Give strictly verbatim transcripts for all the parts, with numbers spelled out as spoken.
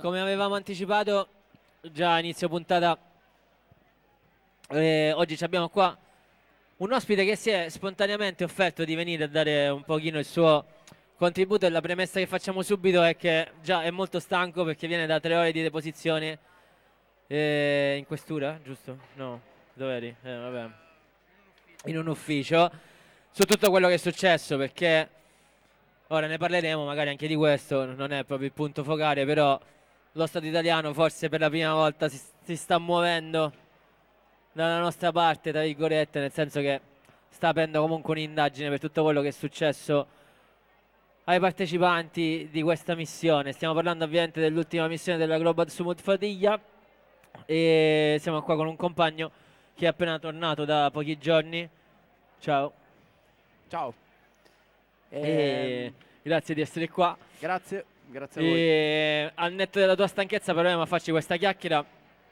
Come avevamo anticipato già a inizio puntata, eh, oggi ci abbiamo qua un ospite che si è spontaneamente offerto di venire a dare un pochino il suo contributo, e la premessa che facciamo subito è che già è molto stanco perché viene da tre ore di deposizione eh, in questura, giusto? No, dove eri? Eh, vabbè. In un ufficio, su tutto quello che è successo, perché ora ne parleremo magari anche di questo, non è proprio il punto focale, però lo Stato italiano forse per la prima volta si, si sta muovendo dalla nostra parte, tra virgolette, nel senso che sta aprendo comunque un'indagine per tutto quello che è successo ai partecipanti di questa missione. Stiamo parlando ovviamente dell'ultima missione della Global Sumut Fatiglia, e siamo qua con un compagno che è appena tornato da pochi giorni. Ciao. Ciao. E Ehm, grazie di essere qua. grazie, grazie a voi. E al netto della tua stanchezza proviamo a farci questa chiacchiera,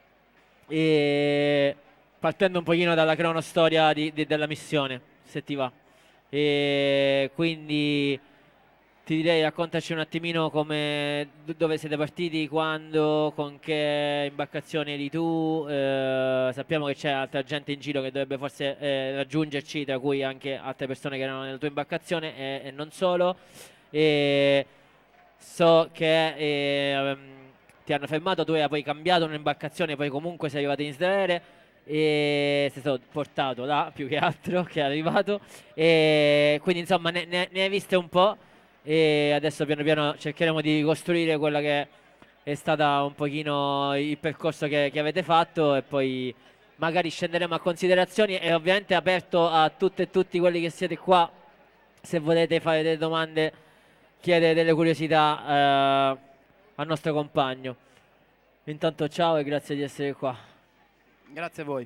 e partendo un pochino dalla cronostoria di- di- della missione, se ti va. E quindi ti direi, raccontaci un attimino come, d- dove siete partiti, quando, con che imbarcazione eri tu. Eh, sappiamo che c'è altra gente in giro che dovrebbe forse eh, raggiungerci, tra cui anche altre persone che erano nella tua imbarcazione, e, e non solo. E so che eh, ehm, ti hanno fermato, tu hai poi cambiato un'imbarcazione, poi comunque sei arrivato in Israele e sei stato portato là più che altro che è arrivato, e quindi insomma ne, ne- ne hai viste un po', e adesso piano piano cercheremo di ricostruire quella che è stata un pochino il percorso che, che avete fatto, e poi magari scenderemo a considerazioni, e ovviamente aperto a tutte e tutti quelli che siete qua, se volete fare delle domande, chiedere delle curiosità eh, al nostro compagno. Intanto ciao e grazie di essere qua. Grazie a voi.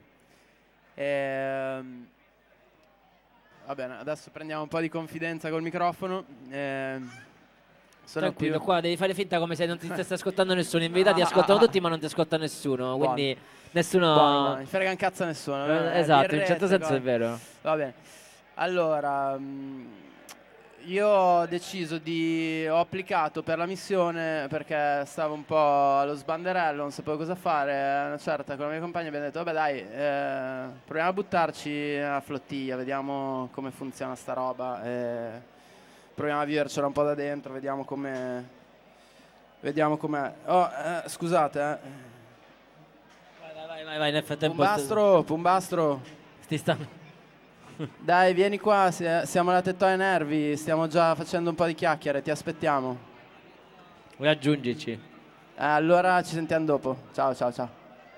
Ehm, va bene, adesso prendiamo un po' di confidenza col microfono. Ehm, sono Tranquillo, qui. qua devi fare finta come se non ti stesse ascoltando nessuno. In verità ti Ah, ah, ascoltano ah. tutti, ma non ti ascolta nessuno. Buono, Quindi buono, nessuno. buono. Non frega un cazzo a nessuno. Eh, Eh, esatto, in un certo birrette, senso è cose. vero. Va bene. Allora, mm, io ho deciso di... ho applicato per la missione perché stavo un po' allo sbanderello, non sapevo cosa fare. A una certa con la mia compagna abbiamo detto, vabbè dai, eh, proviamo a buttarci a flottiglia, vediamo come funziona sta roba. eh, proviamo a vivercela un po' da dentro, vediamo come... vediamo com'è. Oh, eh, scusate, eh. Vai, vai, vai, vai, nel frattempo. Pumbastro, Pumbastro. Ti stanno. Dai, vieni qua, si- siamo alla Tettoia Nervi, stiamo già facendo un po' di chiacchiere, ti aspettiamo. Vuoi aggiungerci? Eh, allora ci sentiamo dopo. Ciao, ciao, ciao.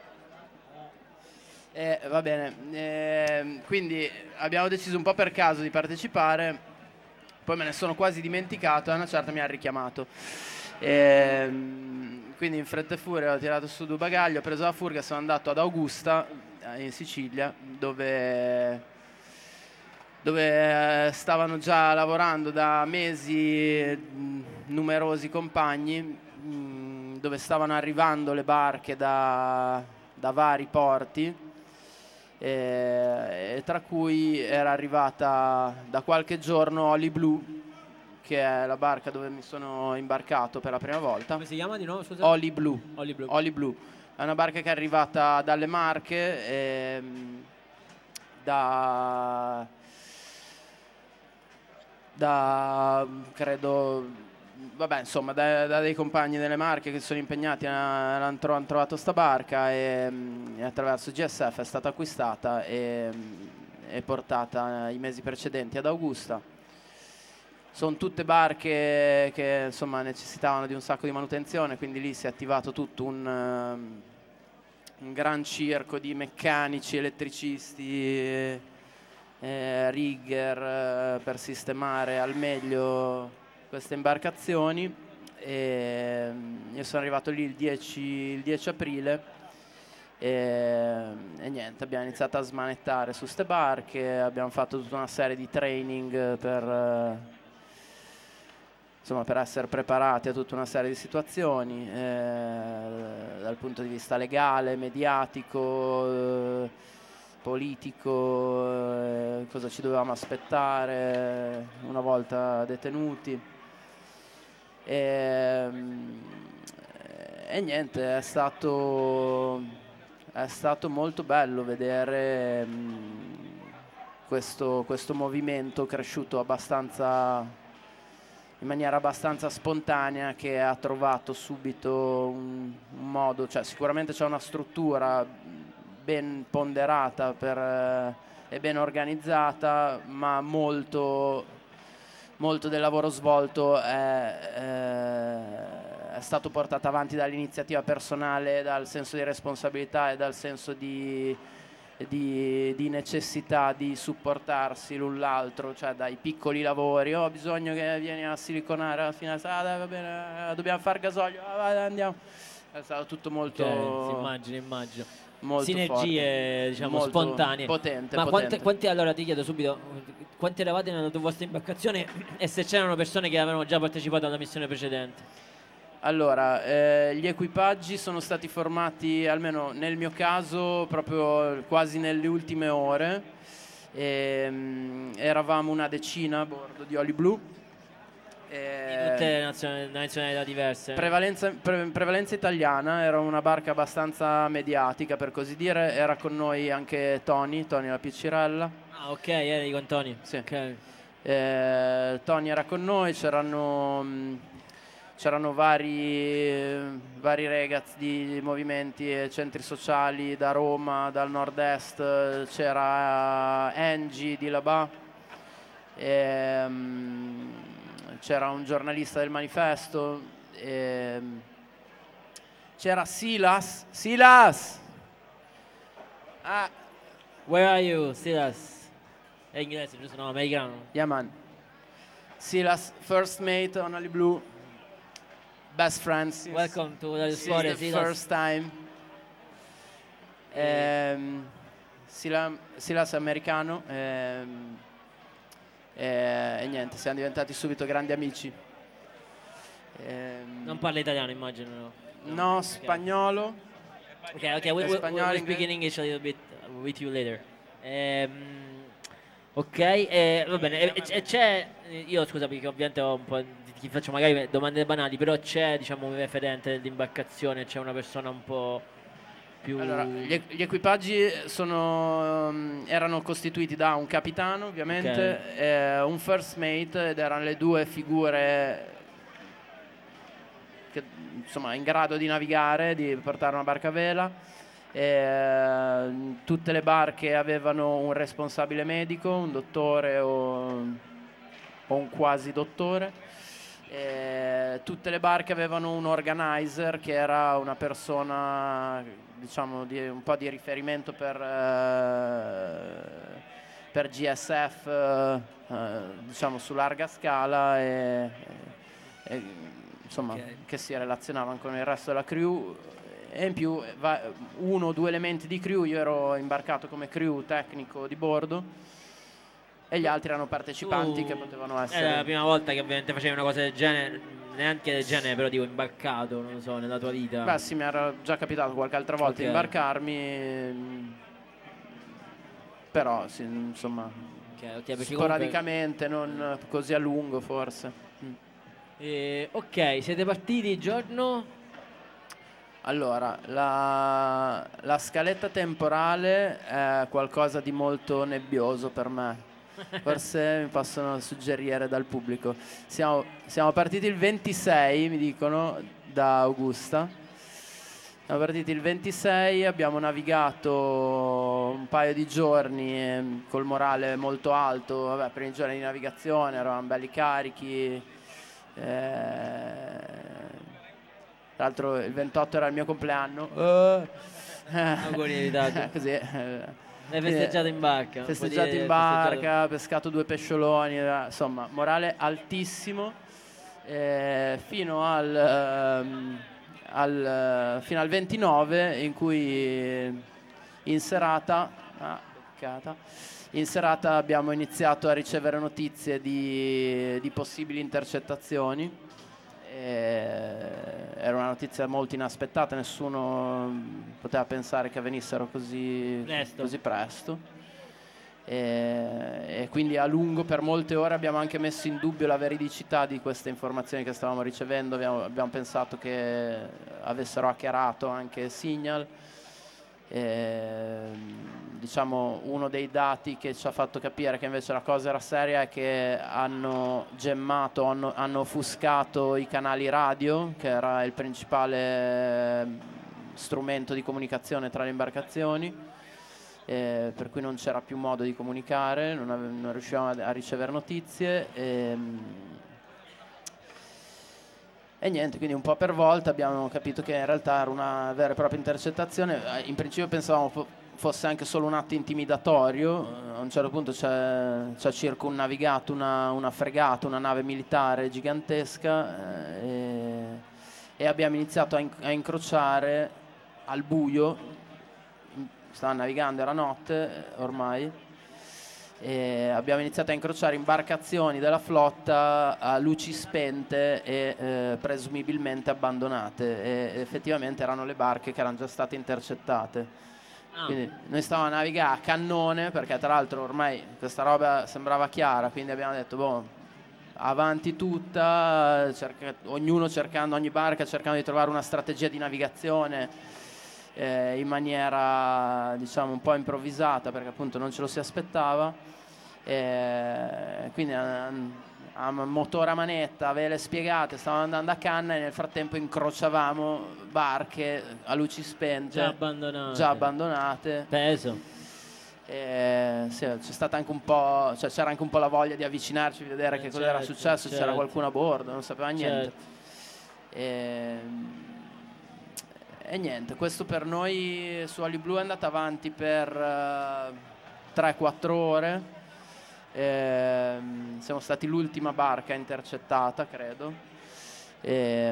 Eh, va bene, ehm, quindi abbiamo deciso un po' per caso di partecipare, poi me ne sono quasi dimenticato e a una certa mi ha richiamato. Ehm, quindi in fretta e furia ho tirato su due bagagli, ho preso la furga e sono andato ad Augusta, eh, in Sicilia, dove... dove eh, stavano già lavorando da mesi mh, numerosi compagni, mh, dove stavano arrivando le barche da, da vari porti, eh, e tra cui era arrivata da qualche giorno Oli Blue, che è la barca dove mi sono imbarcato per la prima volta. Come si chiama di nuovo? Scusa? Oli Blue. Oli Blue. Oli Blue. È una barca che è arrivata dalle Marche, ehm, da da credo vabbè insomma da, da dei compagni delle Marche che sono impegnati, hanno tro- trovato sta barca e, mm, e attraverso G S F è stata acquistata e, mm, e portata i mesi precedenti ad Augusta. Sono tutte barche che insomma necessitavano di un sacco di manutenzione, quindi lì si è attivato tutto un, um, un gran circo di meccanici, elettricisti, eh, rigger, eh, per sistemare al meglio queste imbarcazioni. E, mm, io sono arrivato lì il dieci, il dieci aprile e, e niente, abbiamo iniziato a smanettare su ste barche, abbiamo fatto tutta una serie di training per, eh, insomma, per essere preparati a tutta una serie di situazioni, eh, dal punto di vista legale, mediatico, eh, politico, eh, cosa ci dovevamo aspettare una volta detenuti. E, e niente, è stato, è stato molto bello vedere mh, questo, questo movimento cresciuto abbastanza, in maniera abbastanza spontanea, che ha trovato subito un, un modo, cioè sicuramente c'è una struttura ben ponderata per, eh, e ben organizzata, ma molto, molto del lavoro svolto è, eh, è stato portato avanti dall'iniziativa personale, dal senso di responsabilità e dal senso di, di, di necessità di supportarsi l'un l'altro, cioè dai piccoli lavori. Ho bisogno che vieni a siliconare alla fine, ah, dai, va bene, dobbiamo fare gasolio, ah, vai, andiamo. È stato tutto molto, okay, immagino, immagino. molto Sinergie, forte, diciamo, molto spontanee. potente, Ma potente. quante, quanti, allora ti chiedo subito, quanti eravate nella tua vostra imbarcazione e se c'erano persone che avevano già partecipato alla missione precedente? Allora, eh, gli equipaggi sono stati formati, almeno nel mio caso, proprio quasi nelle ultime ore. E, mm, eravamo una decina a bordo di Oli Blu. Di tutte le nazioni- nazionalità diverse. Prevalenza, pre- prevalenza italiana, era una barca abbastanza mediatica, per così dire. Era con noi anche Tony, Tony la Piccirella. Ah, ok, eri con Tony. Sì. Okay. Eh, Tony era con noi, c'erano, mh, c'erano vari, vari ragazzi di movimenti e centri sociali da Roma, dal nord-est. C'era Angie di Labà, e, mh, c'era un giornalista del Manifesto, e, mh, c'era Silas. Silas! Ah, Where are you, Silas? È inglese, giusto? No, americano. yeah man. Silas, first mate on Oli Blu, best friends. since- Welcome to the since story, the Silas. first time. Ehm, Sila- Silas è americano, ehm, e, e niente, siamo diventati subito grandi amici. Ehm, Non parla italiano, immagino. No, no, Ok. spagnolo. Ok, ok, we, we, we, Spagnolo, we'll speak inglese. in English a little bit with you later. Ehm, ok, eh, va bene. E, e c'è, io scusa perché ovviamente ho un po' di, ti faccio magari domande banali, però c'è, diciamo, un referente dell'imbarcazione, c'è una persona un po' più... Allora, gli, gli equipaggi sono, um, erano costituiti da un capitano, ovviamente, eh, un first mate, ed erano le due figure che, insomma, in grado di navigare, di portare una barca a vela. Eh, tutte le barche avevano un responsabile medico, un dottore o, o un quasi dottore. Eh, tutte le barche avevano un organizer, che era una persona, diciamo, di, un po' di riferimento per, eh, per G S F, eh, eh, diciamo, su larga scala, e, e, insomma, Ok. che si relazionavano con il resto della crew. E in più va- uno o due elementi di crew. Io ero imbarcato come crew tecnico di bordo e gli altri erano partecipanti Tu- che potevano Era essere. la prima volta che ovviamente facevi una cosa del genere, neanche del genere, però dico imbarcato, non lo so, nella tua vita. Beh sì, mi era già capitato qualche altra volta Ok. imbarcarmi, mm, però sì, insomma, Ok, ok, perché comunque- sporadicamente, non così a lungo forse. Mm. Eh, ok, siete partiti giorno? Allora, la, la scaletta temporale è qualcosa di molto nebbioso per me. Forse mi possono suggerire dal pubblico. Siamo, siamo partiti il ventisei, mi dicono, da Augusta. Siamo partiti il ventisei, abbiamo navigato un paio di giorni, eh, col morale molto alto. Vabbè, primi giorni di navigazione, eravamo belli carichi. eh, Tra l'altro il ventotto era il mio compleanno. Auguri in ritardo. Così. eh, L'hai festeggiato in barca? un po' Festeggiato di- in barca, pescato due pescioloni, eh, insomma, morale altissimo, eh, fino al, ehm, al, fino al ventinove, in cui in serata, ah, beccata, in serata abbiamo iniziato a ricevere notizie di, di possibili intercettazioni. Eh, era una notizia molto inaspettata, nessuno poteva pensare che avvenissero così Presto. così presto. e, e quindi a lungo, per molte ore, abbiamo anche messo in dubbio la veridicità di queste informazioni che stavamo ricevendo. Abbiamo, abbiamo pensato che avessero hackerato anche Signal. E, diciamo, uno dei dati che ci ha fatto capire che invece la cosa era seria è che hanno gemmato, hanno, hanno offuscato i canali radio, che era il principale strumento di comunicazione tra le imbarcazioni, eh, per cui non c'era più modo di comunicare, non, ave- non riuscivamo a, a ricevere notizie. E, E niente, quindi un po' per volta abbiamo capito che in realtà era una vera e propria intercettazione. In principio pensavamo fo- fosse anche solo un atto intimidatorio. A un certo punto c'è, c'è circumnavigato una, una fregata, una nave militare gigantesca, eh, e, e abbiamo iniziato a, in- a incrociare al buio. Stava navigando, era notte eh, ormai. E abbiamo iniziato a incrociare imbarcazioni della flotta a luci spente e eh, presumibilmente abbandonate, e effettivamente erano le barche che erano già state intercettate. Ah. Quindi noi stavamo a navigare a cannone, perché tra l'altro ormai questa roba sembrava chiara, quindi abbiamo detto boh, avanti tutta, cerca- ognuno cercando, ogni barca cercando di trovare una strategia di navigazione eh, in maniera, diciamo, un po' improvvisata, perché appunto non ce lo si aspettava. E quindi a, a motore a manetta, vele spiegate, stavamo andando a canna, e nel frattempo incrociavamo barche a luci spente, Già abbandonate. già abbandonate. Peso. E, sì, c'è stata anche un po', cioè c'era anche un po' la voglia di avvicinarci, di vedere Eh, che cosa era certo, successo, se c'era certo. qualcuno a bordo, non sapeva niente. Certo. E, e niente, questo per noi su Ali Blu è andato avanti per uh, tre quattro ore. E, siamo stati l'ultima barca intercettata, credo. E,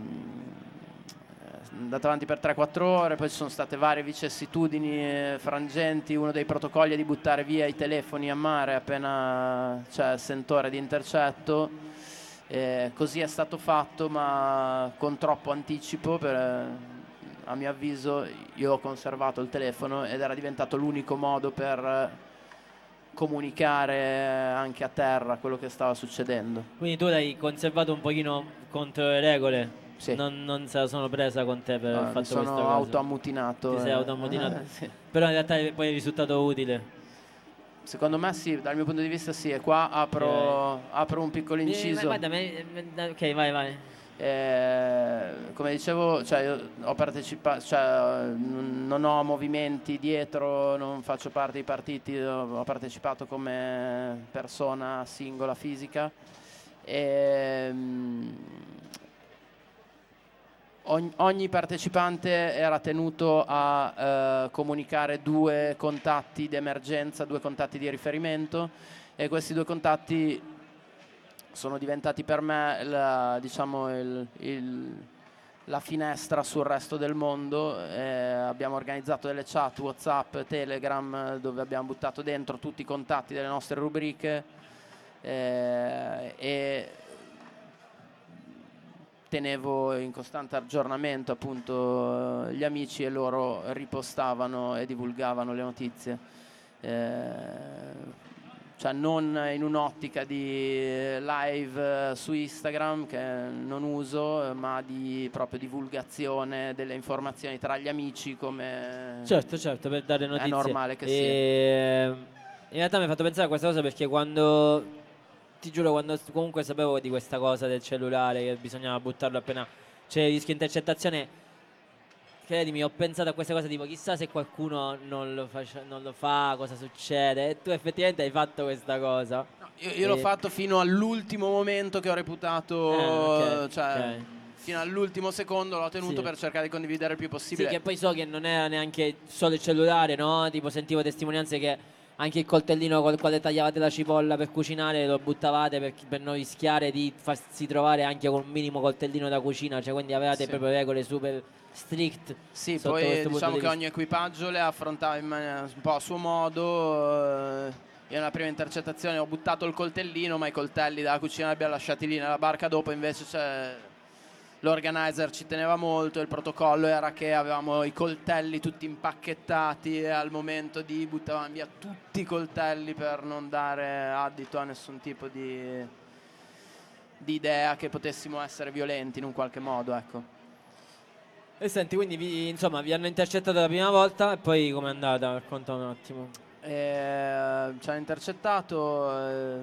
è andato avanti per tre quattro ore, poi ci sono state varie vicissitudini, frangenti. Uno dei protocolli è di buttare via i telefoni a mare appena c'è sentore di intercetto. E così è stato fatto, ma con troppo anticipo. Per, a mio avviso, io ho conservato il telefono ed era diventato l'unico modo per comunicare anche a terra quello che stava succedendo. Quindi tu l'hai conservato un pochino contro le regole? Sì. Non, non se la sono presa con te per aver Ah, mi fatto questa sono cosa? autoammutinato. Ti sei eh. autoammutinato? Sì. Però in realtà poi è risultato utile. Secondo me sì, dal mio punto di vista sì. E qua apro, apro un piccolo Eh, ma- inciso. Guarda, me- me- ok, vai, vai. Eh, come dicevo, cioè, io ho partecipato, cioè, n- non ho movimenti dietro, non faccio parte dei partiti, ho ho partecipato come persona singola fisica. E, mm, ogni, ogni partecipante era tenuto a eh, comunicare due contatti di emergenza, due contatti di riferimento, e questi due contatti sono diventati per me la, diciamo, il, il, la finestra sul resto del mondo. Eh, abbiamo organizzato delle chat WhatsApp, Telegram, dove abbiamo buttato dentro tutti i contatti delle nostre rubriche, eh, e tenevo in costante aggiornamento appunto gli amici, e loro ripostavano e divulgavano le notizie. Eh, cioè non in un'ottica di live su Instagram, che non uso, ma di proprio divulgazione delle informazioni tra gli amici, come Certo, certo, per dare notizie. è normale che e... In realtà mi ha fatto pensare a questa cosa perché quando, ti giuro, quando comunque sapevo di questa cosa del cellulare, che bisognava buttarlo appena c'è il rischio di intercettazione, credimi, ho pensato a questa cosa tipo chissà se qualcuno non lo, face- non lo fa, cosa succede. E tu effettivamente hai fatto questa cosa. No, io io l'ho E- fatto fino all'ultimo momento, che ho reputato, Ah, ok, cioè ok. fino all'ultimo secondo l'ho tenuto Sì. per cercare di condividere il più Sì, possibile. che poi so che non era neanche solo il cellulare, no? Tipo sentivo testimonianze che anche il coltellino col quale tagliavate la cipolla per cucinare lo buttavate per, per non rischiare di farsi trovare anche con un minimo coltellino da cucina, cioè quindi avevate Sì. proprio regole super strict. Sì, sotto poi questo punto diciamo di che vista. ogni equipaggio le affrontava in maniera un po' a suo modo. eh, Io nella prima intercettazione ho buttato il coltellino, ma i coltelli dalla cucina li abbiamo lasciati lì nella barca dopo. Invece c'è, l'organizer ci teneva molto, il protocollo era che avevamo i coltelli tutti impacchettati e al momento di buttavamo via tutti i coltelli per non dare addito a nessun tipo di, di idea che potessimo essere violenti in un qualche modo, ecco. E senti, quindi vi, insomma, vi hanno intercettato la prima volta e poi com'è andata? Racconta un attimo. E, ci hanno intercettato, eh,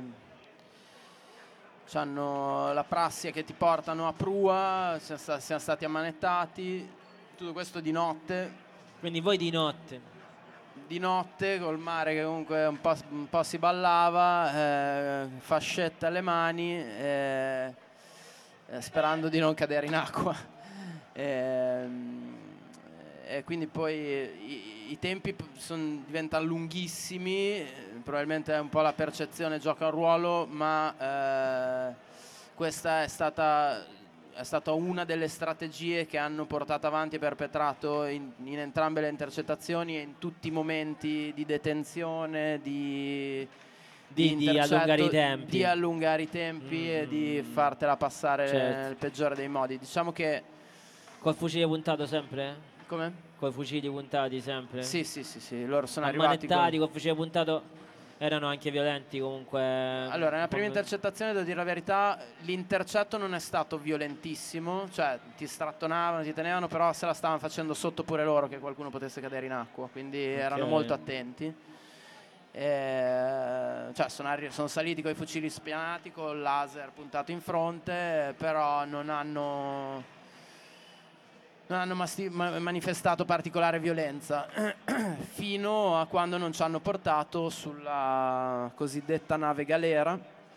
c'hanno la prassi che ti portano a prua, siamo, sta- siamo stati ammanettati, tutto questo di notte. Quindi voi di notte? Di notte col mare che comunque un po', un po' si ballava, eh, fascetta alle mani, eh, eh, sperando di non cadere in acqua. E, e quindi poi i, i tempi son, diventano lunghissimi, probabilmente è un po' la percezione gioca un ruolo, ma eh, questa è stata, è stata una delle strategie che hanno portato avanti e perpetrato in, in entrambe le intercettazioni e in tutti i momenti di detenzione, di, di, di allungare i tempi, di allungare i tempi mm. e di fartela passare certo. nel peggiore dei modi. Diciamo che col fucile puntato sempre? Come? Con i fucili puntati sempre? Sì, sì, sì, sì. Loro sono ammanettati arrivati con... col fucile puntato, erano anche violenti comunque. Allora, nella prima intercettazione, devo dire la verità, l'intercetto non è stato violentissimo, cioè ti strattonavano, ti tenevano, però se la stavano facendo sotto pure loro che qualcuno potesse cadere in acqua, quindi okay. erano molto attenti. E, cioè sono, arri- sono saliti con i fucili spianati, con il laser puntato in fronte, però non hanno... non hanno masti- ma- manifestato particolare violenza fino a quando non ci hanno portato sulla cosiddetta nave galera,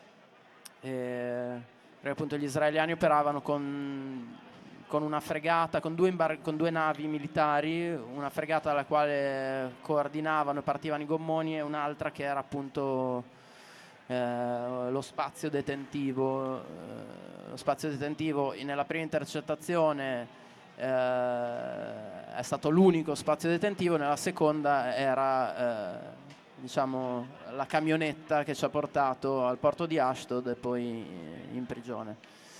eh, perché appunto gli israeliani operavano con, con una fregata, con due, imbar- con due navi militari, una fregata alla quale coordinavano e partivano i gommoni e un'altra che era appunto eh, lo spazio detentivo. Eh, lo spazio detentivo nella prima intercettazione Uh, è stato l'unico spazio detentivo, nella seconda era uh, diciamo la camionetta che ci ha portato al porto di Ashdod e poi in prigione.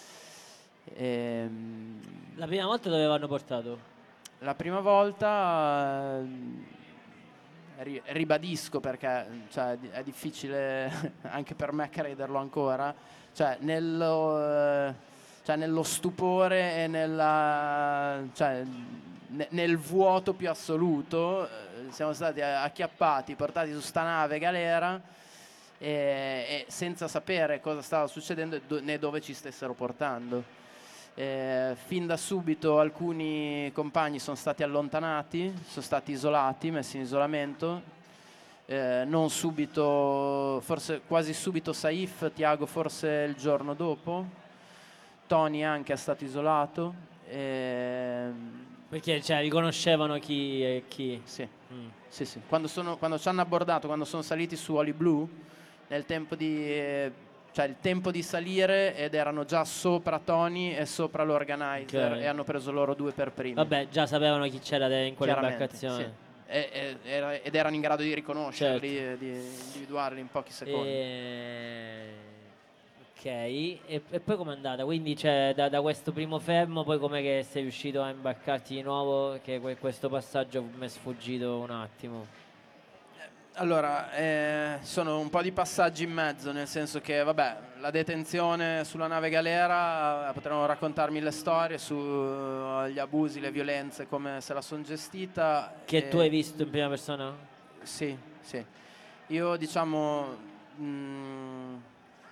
E, la prima volta dove l'hanno portato? La prima volta uh, ri- ribadisco perché cioè, è difficile anche per me crederlo ancora, cioè nello uh, cioè nello stupore e nella, cioè, ne, nel vuoto più assoluto, eh, siamo stati acchiappati, portati su sta nave galera e, e senza sapere cosa stava succedendo e do, né dove ci stessero portando. Eh, fin da subito alcuni compagni sono stati allontanati, sono stati isolati, messi in isolamento. Eh, non subito, forse quasi subito Saif, Tiago forse il giorno dopo. Tony anche è stato isolato. E... perché cioè, riconoscevano chi è chi? Sì, mm. sì, sì. Quando, sono, quando ci hanno abbordato, quando sono saliti su Oli Blue, nel tempo di, eh, cioè il tempo di salire ed erano già sopra Tony e sopra l'organizer okay. E hanno preso loro due per primi. Vabbè, già sapevano chi c'era in quell'imbarcazione. Sì. E, e, era, ed erano in grado di riconoscerli, certo. E di individuarli in pochi secondi. E... ok, e, e poi com'è andata? Quindi cioè, da, da questo primo fermo poi com'è che sei riuscito a imbarcarti di nuovo? Che que- questo passaggio mi è sfuggito un attimo. Allora, eh, sono un po' di passaggi in mezzo, nel senso che vabbè, la detenzione sulla nave galera, eh, potremmo raccontar mille storie sugli abusi, le violenze, come se la sono gestita. Che e... tu hai visto in prima persona? Sì, sì. Io diciamo... Mh,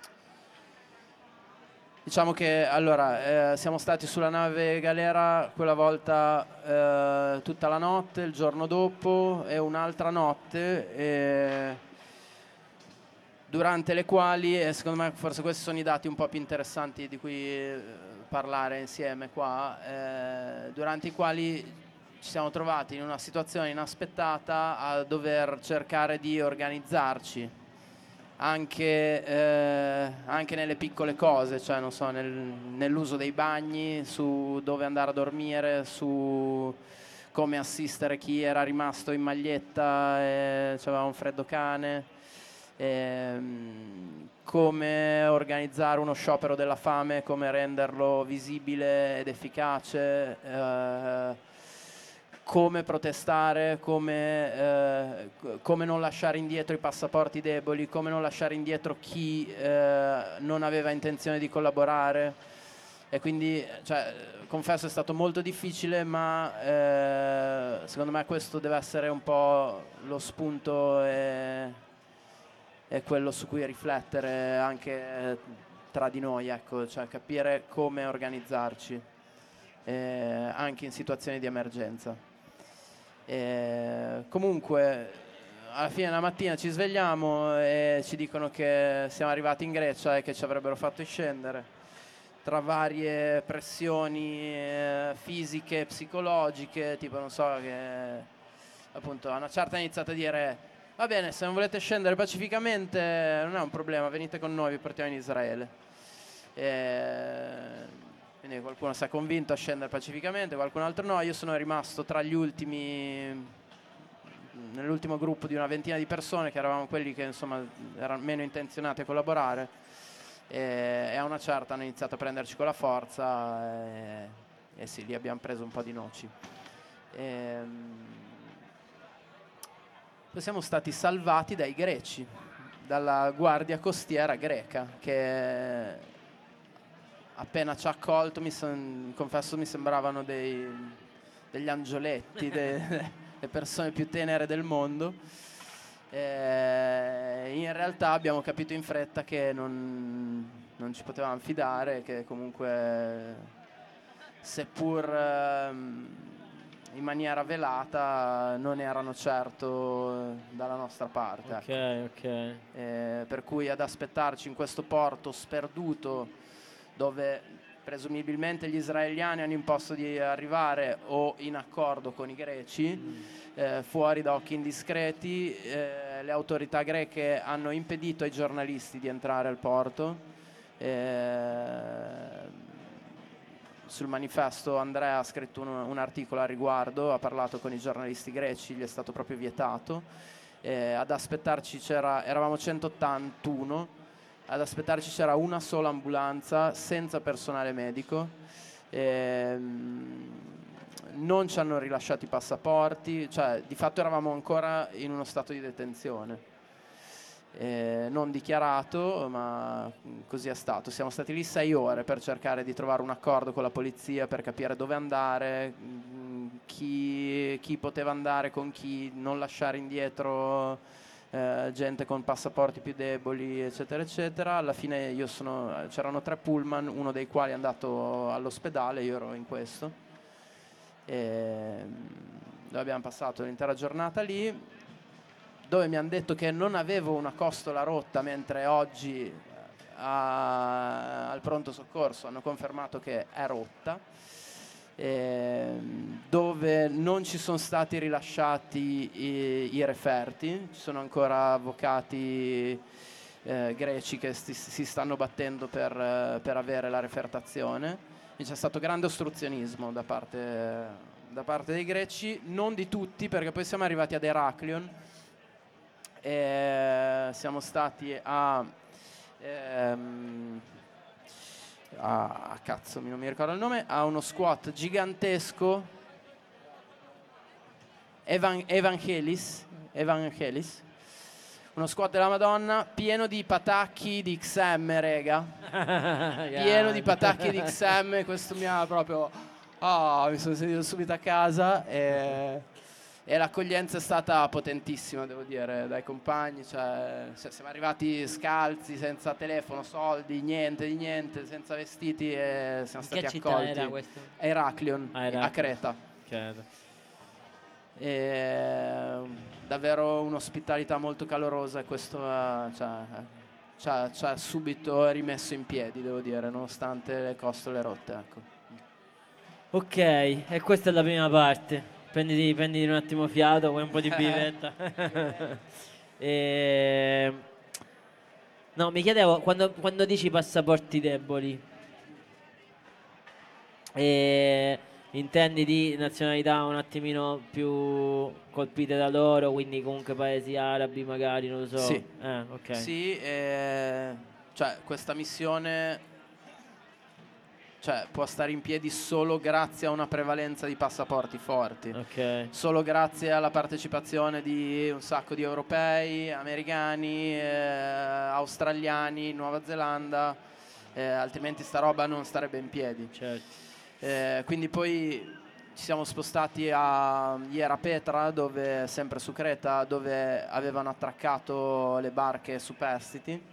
Diciamo che allora eh, siamo stati sulla nave galera quella volta eh, tutta la notte, il giorno dopo e un'altra notte, eh, durante le quali, e secondo me forse questi sono i dati un po' più interessanti di cui eh, parlare insieme qua, eh, durante i quali ci siamo trovati in una situazione inaspettata a dover cercare di organizzarci. Anche, eh, anche nelle piccole cose, cioè non so, nel, nell'uso dei bagni, su dove andare a dormire, su come assistere chi era rimasto in maglietta e aveva un freddo cane. ehm, come organizzare uno sciopero della fame, come renderlo visibile ed efficace, eh, come protestare, come, eh, come non lasciare indietro i passaporti deboli, come non lasciare indietro chi eh, non aveva intenzione di collaborare. E quindi, cioè, confesso, è stato molto difficile, ma eh, secondo me questo deve essere un po' lo spunto e, e quello su cui riflettere anche tra di noi, ecco, cioè capire come organizzarci eh, anche in situazioni di emergenza. E comunque, alla fine della mattina ci svegliamo e ci dicono che siamo arrivati in Grecia e che ci avrebbero fatto scendere. Tra varie pressioni eh, fisiche, psicologiche, tipo non so, che appunto a una certa ha iniziato a dire: va bene, se non volete scendere pacificamente non è un problema, venite con noi, vi portiamo in Israele. E quindi qualcuno si è convinto a scendere pacificamente, qualcun altro no. Io sono rimasto tra gli ultimi, nell'ultimo gruppo di una ventina di persone, che eravamo quelli che insomma erano meno intenzionati a collaborare. E, e a una certa hanno iniziato a prenderci con la forza e, e sì, lì abbiamo preso un po' di noci. E, poi siamo stati salvati dai greci, dalla guardia costiera greca, che appena ci ha accolto, mi son, confesso mi sembravano dei, degli angioletti, de, le persone più tenere del mondo. Eh, in realtà abbiamo capito in fretta che non, non ci potevamo fidare, che comunque, seppur ehm, in maniera velata, non erano certo dalla nostra parte. Ok, ecco. ok. Eh, per cui ad aspettarci in questo porto sperduto, dove presumibilmente gli israeliani hanno imposto di arrivare o in accordo con i greci, mm. eh, fuori da occhi indiscreti, eh, le autorità greche hanno impedito ai giornalisti di entrare al porto. Eh, sul manifesto Andrea ha scritto un, un articolo a riguardo, ha parlato con i giornalisti greci, gli è stato proprio vietato. Eh, ad aspettarci c'era, eravamo centottantuno, ad aspettarci c'era una sola ambulanza senza personale medico. Eh, non ci hanno rilasciato i passaporti, cioè di fatto eravamo ancora in uno stato di detenzione. Eh, non dichiarato, ma così è stato. Siamo stati lì sei ore per cercare di trovare un accordo con la polizia, per capire dove andare, chi, chi poteva andare con chi, non lasciare indietro eh, gente con passaporti più deboli, eccetera eccetera. Alla fine io sono, c'erano tre pullman, uno dei quali è andato all'ospedale, io ero in questo, e dove abbiamo passato l'intera giornata lì, dove mi hanno detto che non avevo una costola rotta, mentre oggi a, al pronto soccorso hanno confermato che è rotta, eh, dove non ci sono stati rilasciati i, i referti, ci sono ancora avvocati eh, greci che sti, si stanno battendo per, per avere la refertazione. E c'è stato grande ostruzionismo da parte, da parte dei greci, non di tutti, perché poi siamo arrivati ad Heraklion. E siamo stati a, ehm, a, a cazzo, non mi ricordo il nome, a uno squat gigantesco, Evan, Evangelis, Evangelis, uno squat della Madonna, pieno di patacchi di X M, rega, pieno di patacchi di X M. Questo mi ha proprio, oh, mi sono sentito subito a casa. E E l'accoglienza è stata potentissima, devo dire, dai compagni. Cioè, siamo arrivati scalzi, senza telefono, soldi, niente di niente, senza vestiti, e siamo Che stati città accolti. era questo? Heraklion, Ah, Heraklion. a Creta. Certo. E, davvero un'ospitalità molto calorosa, e questo uh, cioè, ci ha, ci ha subito rimesso in piedi, devo dire, nonostante le costole rotte. Ecco. Ok, e questa è la prima parte. Prenditi, prenditi un attimo fiato, vuoi un po' di bivetta. e... No, mi chiedevo, quando, quando dici passaporti deboli, e intendi di nazionalità un attimino più colpite da loro, quindi comunque paesi arabi magari, non lo so. Sì, eh, okay. sì eh, cioè questa missione cioè, può stare in piedi solo grazie a una prevalenza di passaporti forti, okay. Solo grazie alla partecipazione di un sacco di europei, americani, eh, australiani, Nuova Zelanda, eh, altrimenti sta roba non starebbe in piedi. Certo. Eh, quindi poi ci siamo spostati a Iera Petra, dove, sempre su Creta, dove avevano attraccato le barche superstiti.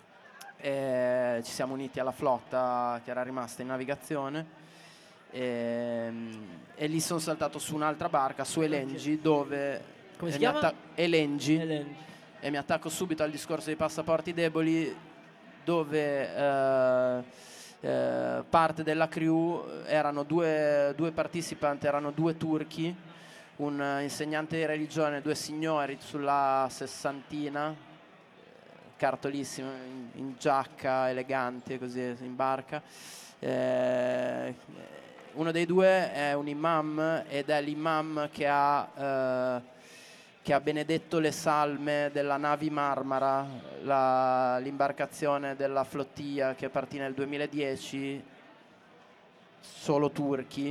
E ci siamo uniti alla flotta che era rimasta in navigazione e, e lì sono saltato su un'altra barca, su Elengi, dove come si mi chiama? atta- Elengi, Elengi. E mi attacco subito al discorso dei passaporti deboli, dove eh, eh, parte della crew erano due, due partecipanti, erano due turchi, un insegnante di religione, due signori sulla sessantina, cartolissimo, in, in giacca, eleganti, così in barca. Eh, uno dei due è un imam ed è l'imam che ha, eh, che ha benedetto le salme della Navi Marmara, la, l'imbarcazione della flottiglia che partì nel duemiladieci, solo turchi.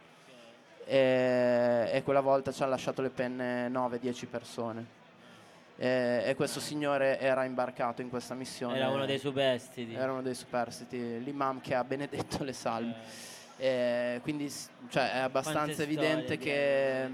E, e quella volta ci hanno lasciato le penne nove dieci persone. E, e questo signore era imbarcato in questa missione. Era uno dei superstiti. Era uno dei superstiti, l'imam che ha benedetto le salme. Eh. E quindi cioè, è abbastanza evidente che,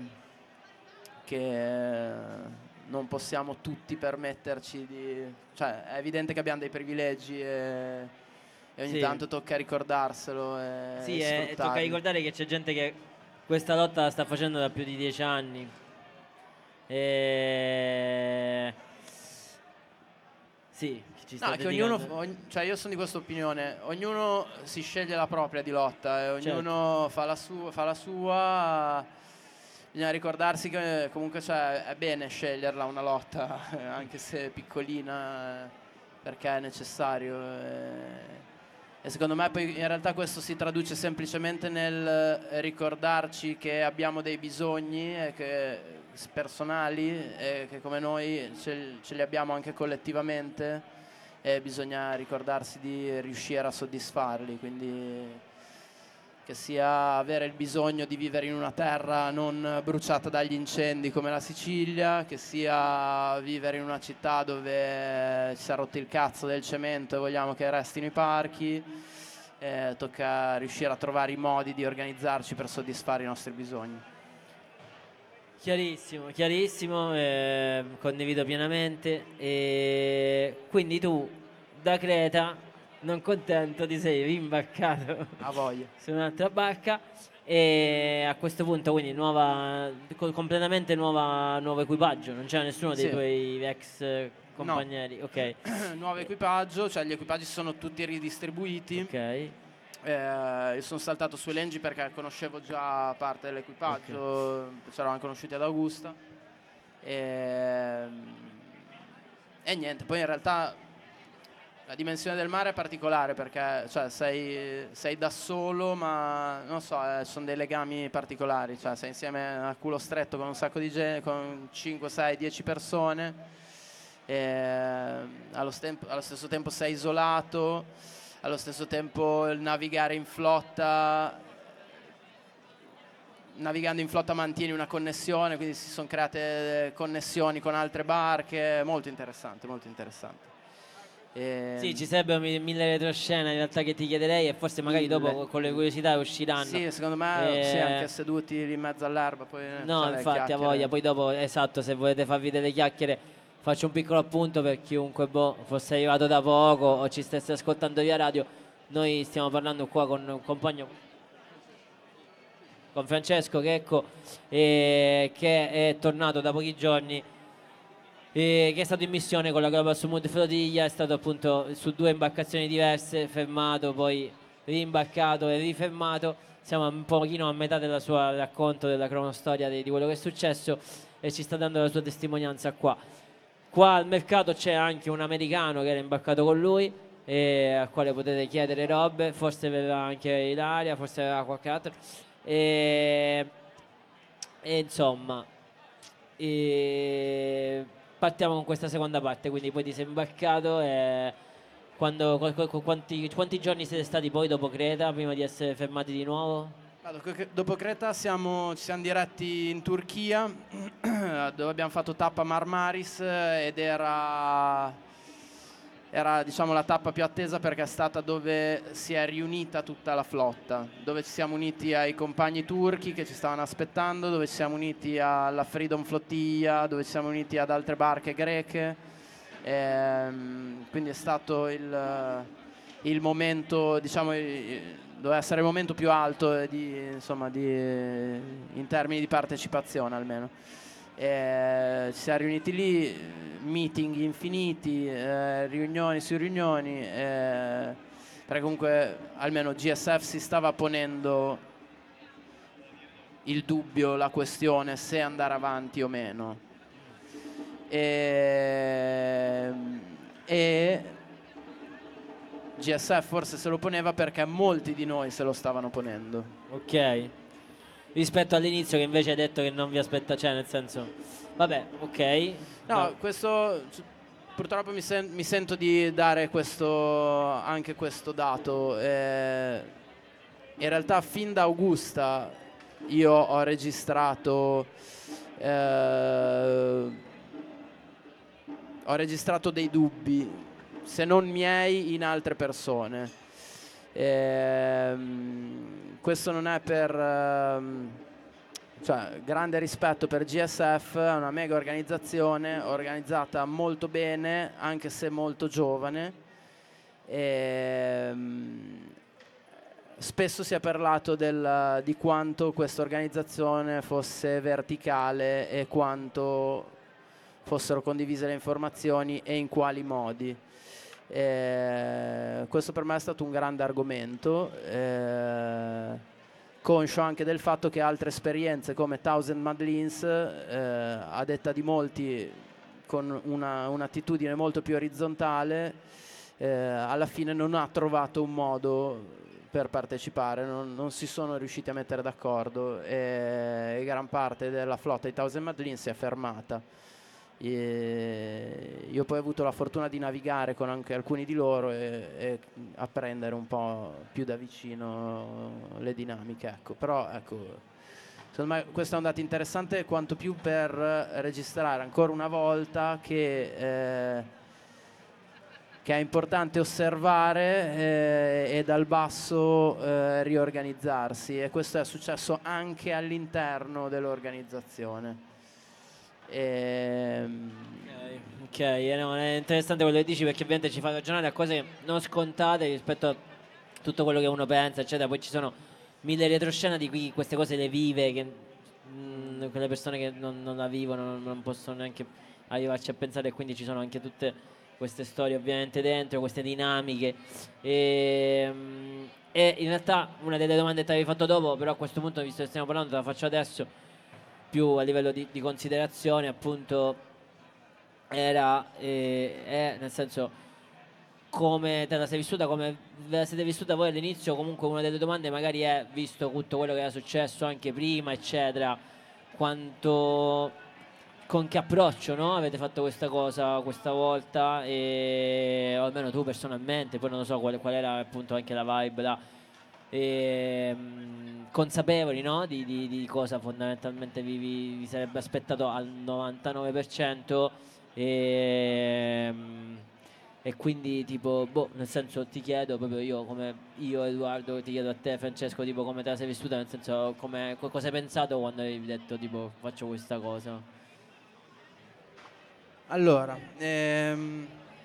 che non possiamo tutti permetterci di... Cioè, è evidente che abbiamo dei privilegi e, e ogni sì. tanto tocca ricordarselo. E, sì, e e tocca ricordare che c'è gente che questa lotta la sta facendo da più di dieci anni. E... Sì, ci sta no, che dedicando. ognuno, ogn- cioè io sono di questa opinione, ognuno si sceglie la propria di lotta e ognuno certo. fa, la sua, fa la sua. Bisogna ricordarsi che comunque cioè, è bene sceglierla una lotta, anche se è piccolina, perché è necessario. E, e secondo me poi in realtà questo si traduce semplicemente nel ricordarci che abbiamo dei bisogni e che, personali e che come noi ce, ce li abbiamo anche collettivamente e bisogna ricordarsi di riuscire a soddisfarli, quindi che sia avere il bisogno di vivere in una terra non bruciata dagli incendi come la Sicilia, che sia vivere in una città dove ci si è rotto il cazzo del cemento e vogliamo che restino i parchi. Eh, tocca riuscire a trovare i modi di organizzarci per soddisfare i nostri bisogni. Chiarissimo, chiarissimo, eh, condivido pienamente. E quindi tu da Creta, non contento, ti sei rimbaccato a voglia su un'altra barca e a questo punto quindi nuova, completamente nuova, nuovo equipaggio, non c'era nessuno dei sì. tuoi ex compagneri? No. Ok. Nuovo equipaggio, cioè gli equipaggi sono tutti ridistribuiti. Ok. Eh, io sono saltato su Elengi perché conoscevo già parte dell'equipaggio, okay. Ci eravamo conosciuti ad Augusta e, e niente, poi in realtà la dimensione del mare è particolare perché cioè, sei, sei da solo, ma non so, eh, sono dei legami particolari, cioè sei insieme a culo stretto con un sacco di gente, con cinque, sei, dieci persone e allo, stempo, allo stesso tempo sei isolato. Allo stesso tempo il navigare in flotta, navigando in flotta mantieni una connessione, quindi si sono create connessioni con altre barche, molto interessante, molto interessante. E sì, ci sarebbero mille retroscene in realtà che ti chiederei e forse magari mille. Dopo con le curiosità usciranno. Sì, secondo me e... sì, anche seduti lì in mezzo all'erba. Poi no, infatti a voglia, poi dopo, esatto, se volete farvi delle chiacchiere faccio un piccolo appunto per chiunque boh, fosse arrivato da poco o ci stesse ascoltando via radio. Noi stiamo parlando qua con un compagno, con Francesco Checco, eh, che è tornato da pochi giorni, eh, che è stato in missione con la Global Sumud Flottiglia, è stato appunto su due imbarcazioni diverse, fermato, poi rimbarcato e rifermato. Siamo un pochino a metà del suo racconto, della cronostoria di, di quello che è successo e ci sta dando la sua testimonianza qua. Qua al mercato c'è anche un americano che era imbarcato con lui e al quale potete chiedere robe, forse verrà anche Ilaria, forse verrà qualche altro. E, e insomma, e partiamo con questa seconda parte, quindi poi ti sei imbarcato e quando, qu- qu- quanti, quanti giorni siete stati poi dopo Creta prima di essere fermati di nuovo? Dopo Creta siamo, ci siamo diretti in Turchia dove abbiamo fatto tappa Marmaris ed era, era diciamo la tappa più attesa perché è stata dove si è riunita tutta la flotta, dove ci siamo uniti ai compagni turchi che ci stavano aspettando, dove ci siamo uniti alla Freedom Flottiglia, dove ci siamo uniti ad altre barche greche. Ehm, quindi è stato il, il momento, diciamo, doveva essere il momento più alto di, insomma, di, in termini di partecipazione almeno. Eh, ci siamo riuniti lì, meeting infiniti, eh, riunioni su riunioni, eh, perché comunque almeno G S F si stava ponendo il dubbio, la questione se andare avanti o meno. E, e G S F forse se lo poneva perché molti di noi se lo stavano ponendo. Ok. Rispetto all'inizio che invece hai detto che non vi aspetta, cioè nel senso, vabbè, ok. No, No. questo purtroppo mi, sen- mi sento di dare questo, anche questo dato. Eh, in realtà fin da Augusta io ho registrato eh, ho registrato dei dubbi, se non miei, in altre persone. Ehm, questo non è per ehm, cioè, grande rispetto per G S F, è una mega organizzazione, organizzata molto bene, anche se molto giovane. Ehm, spesso si è parlato del, di quanto questa organizzazione fosse verticale e quanto fossero condivise le informazioni e in quali modi. Eh, questo per me è stato un grande argomento, eh, conscio anche del fatto che altre esperienze come Thousand Madeleines, eh, a detta di molti con una, un'attitudine molto più orizzontale, eh, alla fine non ha trovato un modo per partecipare, non, non si sono riusciti a mettere d'accordo e, e gran parte della flotta di Thousand Madeleines si è fermata. E io poi ho avuto la fortuna di navigare con anche alcuni di loro e, e apprendere un po' più da vicino le dinamiche, ecco. Però ecco, secondo me questo è un dato interessante quanto più per registrare ancora una volta che, eh, che è importante osservare eh, e dal basso eh, riorganizzarsi, e questo è successo anche all'interno dell'organizzazione. Ehm, ok, eh, no, è interessante quello che dici perché ovviamente ci fa ragionare a cose non scontate rispetto a tutto quello che uno pensa, eccetera. Poi ci sono mille retroscena di cui queste cose le vive, che mh, quelle persone che non, non la vivono non, non possono neanche arrivarci a pensare, e quindi ci sono anche tutte queste storie ovviamente dentro, queste dinamiche. E, mh, e in realtà una delle domande che ti avevi fatto dopo, però a questo punto, visto che stiamo parlando, te la faccio adesso, più a livello di, di considerazione, appunto, era, eh, è, nel senso, come te la sei vissuta, come ve la siete vissuta voi all'inizio. Comunque una delle domande magari è, visto tutto quello che era successo anche prima, eccetera, quanto, con che approccio, no? Avete fatto questa cosa questa volta, e, o almeno tu personalmente, poi non lo so qual, qual era appunto anche la vibe là, e, mh, consapevoli, no? Di, di, di cosa fondamentalmente vi, vi, vi sarebbe aspettato al novantanove per cento, e, mh, e quindi tipo, boh, nel senso, ti chiedo proprio io, come io Edoardo, ti chiedo a te Francesco, tipo come te la sei vissuta, nel senso, come, co- cosa hai pensato quando hai detto tipo faccio questa cosa? Allora, ehm,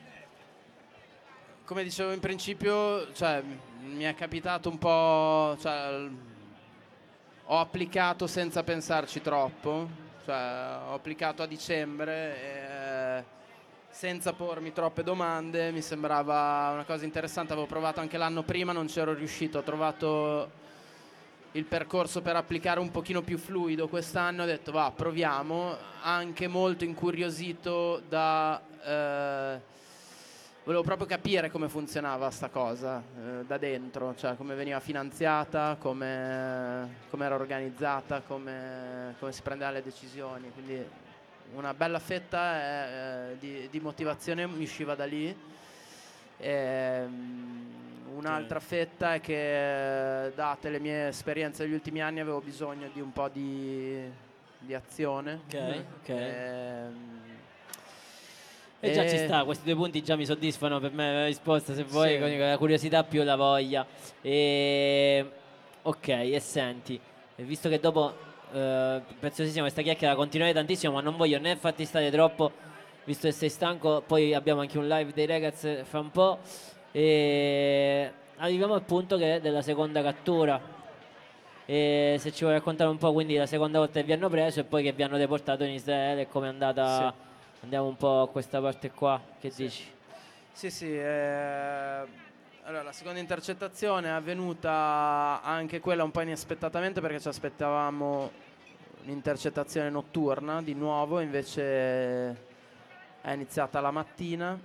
come dicevo in principio, cioè, mi è capitato un po', cioè, l- ho applicato senza pensarci troppo, cioè, ho applicato a dicembre e, senza pormi troppe domande, mi sembrava una cosa interessante. Avevo provato anche l'anno prima, non c'ero riuscito, ho trovato il percorso per applicare un pochino più fluido quest'anno, ho detto va, proviamo, anche molto incuriosito da, eh, volevo proprio capire come funzionava sta cosa eh, da dentro, cioè come veniva finanziata, come, come era organizzata, come, come si prendeva le decisioni. Quindi una bella fetta è, eh, di, di motivazione mi usciva da lì. E, un'altra Okay. fetta è che, date le mie esperienze degli ultimi anni, avevo bisogno di un po' di, di azione. Ok, ok. Ehm, E già ci e sta, questi due punti già mi soddisfano per me la risposta, se vuoi, sì, con la curiosità più la voglia. E... Ok, e senti, e visto che dopo eh, preziosissima questa chiacchiera continuerei tantissimo, ma non voglio né farti stare troppo, visto che sei stanco, poi abbiamo anche un live dei ragazzi fra un po', e arriviamo al punto che è della seconda cattura. E se ci vuoi raccontare un po', quindi la seconda volta che vi hanno preso e poi che vi hanno deportato in Israele e come è sì, andata. Andiamo un po' a questa parte qua, che sì. dici? Sì, sì, eh, allora la seconda intercettazione è avvenuta anche quella un po' inaspettatamente, perché ci aspettavamo un'intercettazione notturna di nuovo, invece è iniziata la mattina.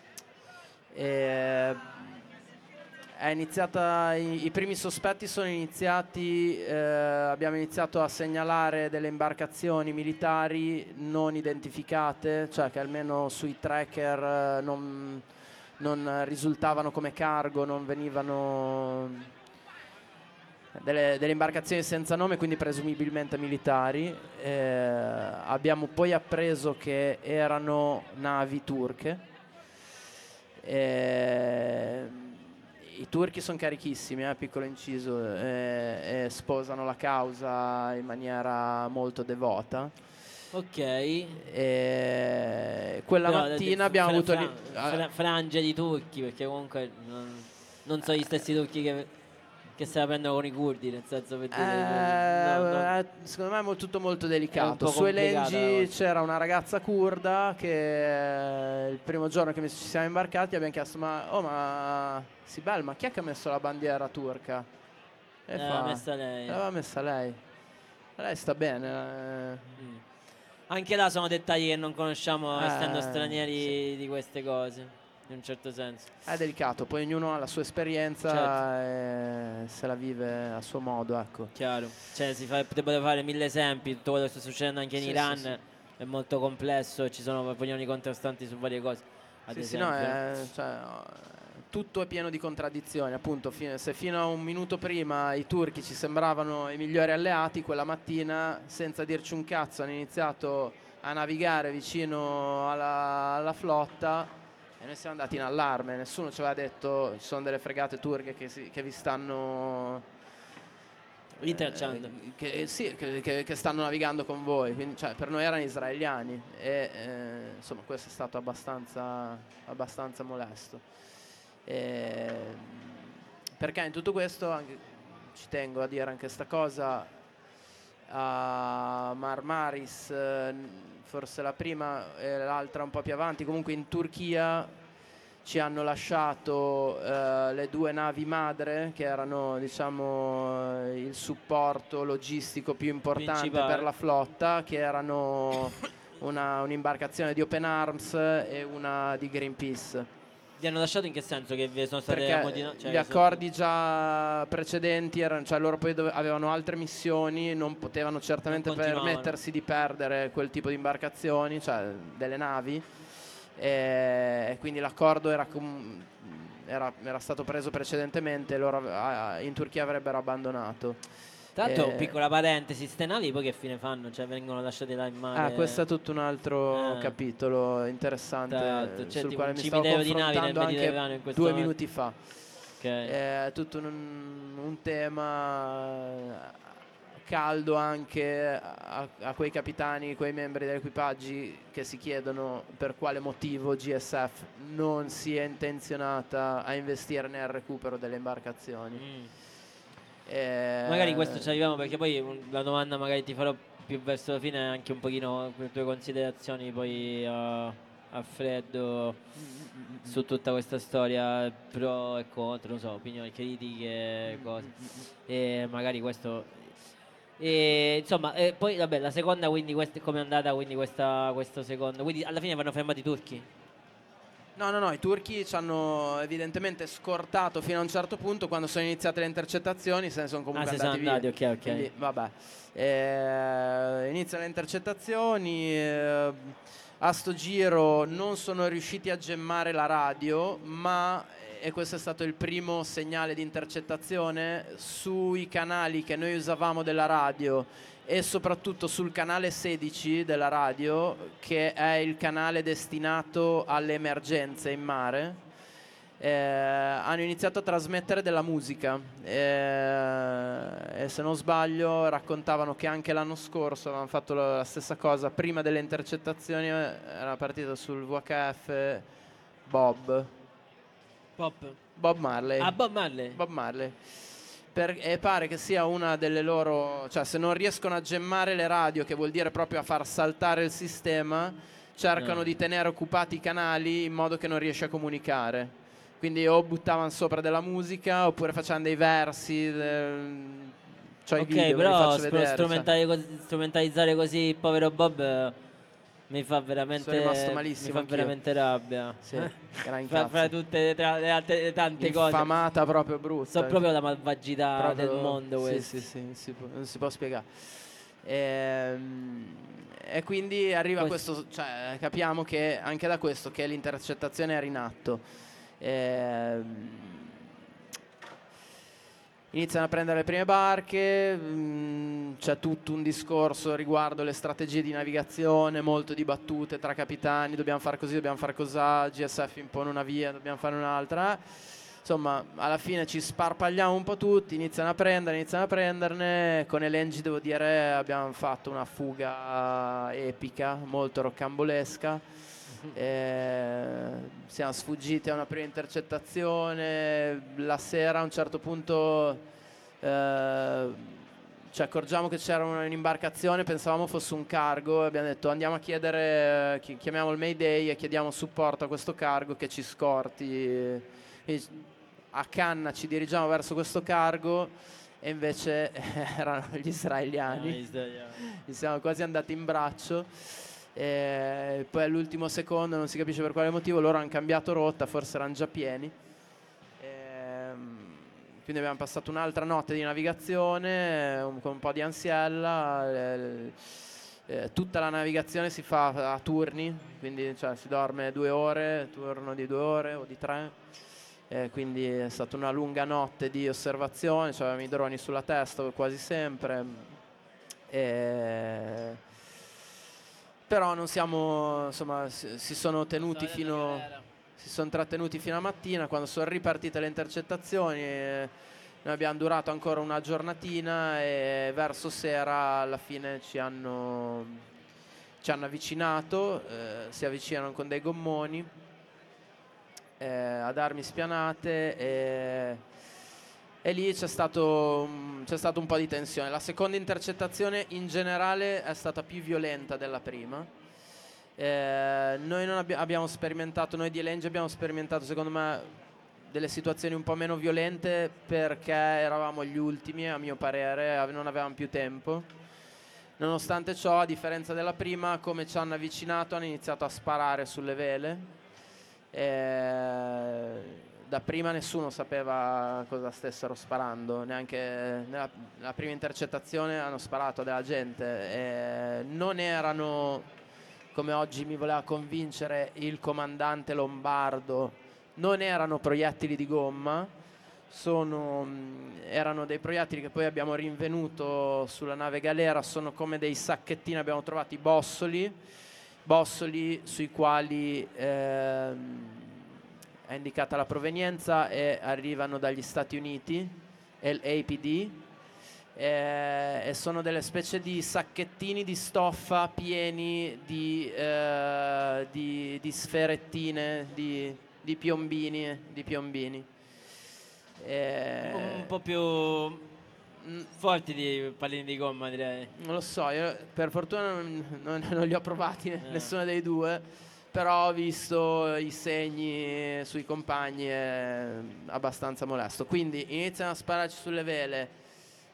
E è iniziata, i, i primi sospetti sono iniziati, eh, abbiamo iniziato a segnalare delle imbarcazioni militari non identificate, cioè che almeno sui tracker eh, non, non risultavano come cargo, non venivano delle, delle imbarcazioni senza nome, quindi presumibilmente militari. Eh, abbiamo poi appreso che erano navi turche. Eh, I turchi sono carichissimi, eh, piccolo inciso, eh, e sposano la causa in maniera molto devota. Ok. E quella Però de- de- mattina abbiamo fra- avuto... fra- lì- ah, fra- frange di turchi, perché comunque non, non sono gli stessi turchi che, che se la prendono con i curdi, nel senso per dire, no, no, Eh, secondo me è mo- tutto molto è un delicato. po' Su complicata la Elengi cosa. c'era una ragazza curda che eh, il primo giorno che mi- ci siamo imbarcati abbiamo chiesto: ma, oh, ma Sibel, ma chi è che ha messo la bandiera turca? E L'aveva fa: messa lei. l'aveva messa lei. Lei sta bene. Mm. Anche là sono dettagli che non conosciamo Eh, essendo eh, sì. stranieri di queste cose, in un certo senso. È delicato, poi ognuno ha la sua Certo. esperienza e se la vive a suo modo, ecco. Chiaro, cioè si fa, potevo fare mille esempi, tutto quello che sta succedendo anche in Sì, Iran sì, sì. è molto complesso e ci sono opinioni contrastanti su varie cose, ad Sì, sì, no, esempio, no? è, cioè, tutto è pieno di contraddizioni, appunto, fi- se fino a un minuto prima i turchi ci sembravano i migliori alleati, quella mattina, senza dirci un cazzo, hanno iniziato a navigare vicino alla, alla flotta e noi siamo andati in allarme, nessuno ci aveva detto ci sono delle fregate turche che, si- che vi stanno... Rintracciando. eh, che, sì, che, che- che stanno navigando con voi. Quindi, cioè, per noi erano israeliani e eh, insomma questo è stato abbastanza, abbastanza molesto. E, perché in tutto questo, anche, ci tengo a dire anche questa cosa, a Marmaris, eh, forse la prima e l'altra un po' più avanti, comunque in Turchia ci hanno lasciato eh, le due navi madre che erano, diciamo, eh, il supporto logistico più importante per Principale. la flotta, che erano una, un'imbarcazione di Open Arms e una di Greenpeace. Vi hanno lasciato in che senso? Che vi sono state Perché ammodinate? Cioè, gli che sono- accordi già precedenti erano, cioè loro poi dove- avevano altre missioni, non potevano certamente Non continuavano. permettersi di perdere quel tipo di imbarcazioni, cioè delle navi. E quindi l'accordo era, com- era, era stato preso precedentemente e loro ave- a- in Turchia avrebbero abbandonato. Tra l'altro, E- piccola parentesi, ste navi poi che fine fanno? Cioè vengono lasciate là in ah, questo mare? è tutto un altro Eh, capitolo tra l'altro, interessante c'è sul tipo quale un mi stavo cimitero di navi nel confrontando anche Mediterraneo in questo due momento. minuti fa. Ok. È tutto un, un tema caldo anche a, a quei capitani, quei membri degli equipaggi che si chiedono per quale motivo G S F non sia intenzionata a investire nel recupero delle imbarcazioni. Mm. Eh, Magari questo ci arriviamo perché poi un- la domanda magari ti farò più verso la fine è anche un pochino le tue considerazioni poi a, a freddo su tutta questa storia pro e contro, non so, opinioni critiche, cose. E magari questo e, insomma, e poi vabbè, la seconda quindi questa come è andata quindi questa questo secondo. Quindi alla fine vanno fermati i turchi? No, no, no, i turchi ci hanno evidentemente scortato fino a un certo punto. Quando sono iniziate le intercettazioni se ne sono comunque ah, andati sono andati, via. ok, ok. Quindi, vabbè. Eh, iniziano le intercettazioni, eh, a sto giro non sono riusciti a gemmare la radio, ma, e questo è stato il primo segnale di intercettazione, sui canali che noi usavamo della radio e soprattutto sul canale sedici della radio, che è il canale destinato alle emergenze in mare, eh, hanno iniziato a trasmettere della musica, eh, e se non sbaglio raccontavano che anche l'anno scorso avevano fatto la stessa cosa. Prima delle intercettazioni era partito sul V H F Bob Pop. Bob Marley. Ah, Bob Marley. Bob Marley. Per, e pare che sia una delle loro, cioè se non riescono a gemmare le radio, che vuol dire proprio a far saltare il sistema, cercano No. di tenere occupati i canali in modo che non riesci a comunicare. Quindi o buttavano sopra della musica oppure facevano dei versi. Eh, c'ho i Ok, video, ve li però faccio spro- vedere, cioè. strumentali- cos- strumentalizzare così il povero Bob eh, mi fa veramente, Sono rimasto malissimo mi fa anch'io. veramente rabbia. Sì, Eh, gran fra, cazzo. fra tutte le, tra le altre le tante cose. Infamata proprio brutta. So proprio la malvagità Proprio- del mondo sì, questo. sì, sì, non si può, non si può spiegare. Ehm, E, quindi arriva Questo- questo, cioè capiamo che anche da questo che l'intercettazione era in atto. Ehm, Iniziano a prendere le prime barche, mh, c'è tutto un discorso riguardo le strategie di navigazione, molto dibattute tra capitani, dobbiamo fare così, dobbiamo fare cos'ha, G S F impone una via, dobbiamo fare un'altra. Insomma, alla fine ci sparpagliamo un po' tutti, iniziano a prendere, iniziano a prenderne. Con Elengi devo dire abbiamo fatto una fuga epica, molto roccambolesca. Eh, siamo sfuggiti a una prima intercettazione. La sera a un certo punto eh, ci accorgiamo che c'era un'imbarcazione, pensavamo fosse un cargo e abbiamo detto andiamo a chiedere, chi- chiamiamo il Mayday e chiediamo supporto a questo cargo che ci scorti. E a canna ci dirigiamo verso questo cargo e invece erano gli israeliani. Ci siamo quasi andati in braccio. E poi all'ultimo secondo, non si capisce per quale motivo, loro hanno cambiato rotta, forse erano già pieni. Ehm, quindi abbiamo passato un'altra notte di navigazione eh, un- con un po' di ansiella. eh, eh, tutta la navigazione si fa a turni, quindi cioè, si dorme due ore, turno di due ore o di tre. Eh, quindi è stata una lunga notte di osservazione, cioè avevamo i droni sulla testa quasi sempre. E però non siamo, insomma, si, si sono tenuti fino, si sono trattenuti fino a mattina. Quando sono ripartite le intercettazioni, eh, noi abbiamo durato ancora una giornatina e verso sera alla fine ci hanno, ci hanno avvicinato, eh, si avvicinano con dei gommoni eh, ad armi spianate e, e lì c'è stato, un- c'è stato un po' di tensione. La seconda intercettazione in generale è stata più violenta della prima. Eh, noi non abbi- abbiamo sperimentato, noi di Elengi abbiamo sperimentato secondo me delle situazioni un po' meno violente perché eravamo gli ultimi, a mio parere, ave- non avevamo più tempo. Nonostante ciò, a differenza della prima, come ci hanno avvicinato hanno iniziato a sparare sulle vele. Eh, da prima nessuno sapeva cosa stessero sparando, neanche nella, nella prima intercettazione hanno sparato della gente. Eh, non erano, come oggi mi voleva convincere il comandante Lombardo, non erano proiettili di gomma, sono, mh, erano dei proiettili che poi abbiamo rinvenuto sulla nave Galera, sono come dei sacchettini, abbiamo trovato i bossoli, bossoli sui quali ehm, è indicata la provenienza e arrivano dagli Stati Uniti, L A P D, eh, e sono delle specie di sacchettini di stoffa pieni di, eh, di, di sferettine, di, di piombini, di piombini. Eh, Un po' più forti di pallini di gomma, direi. Non lo so, io per fortuna non, non- non li ho provati Eh. nessuno dei due, però ho visto i segni sui compagni, è abbastanza molesto. Quindi iniziano a spararci sulle vele,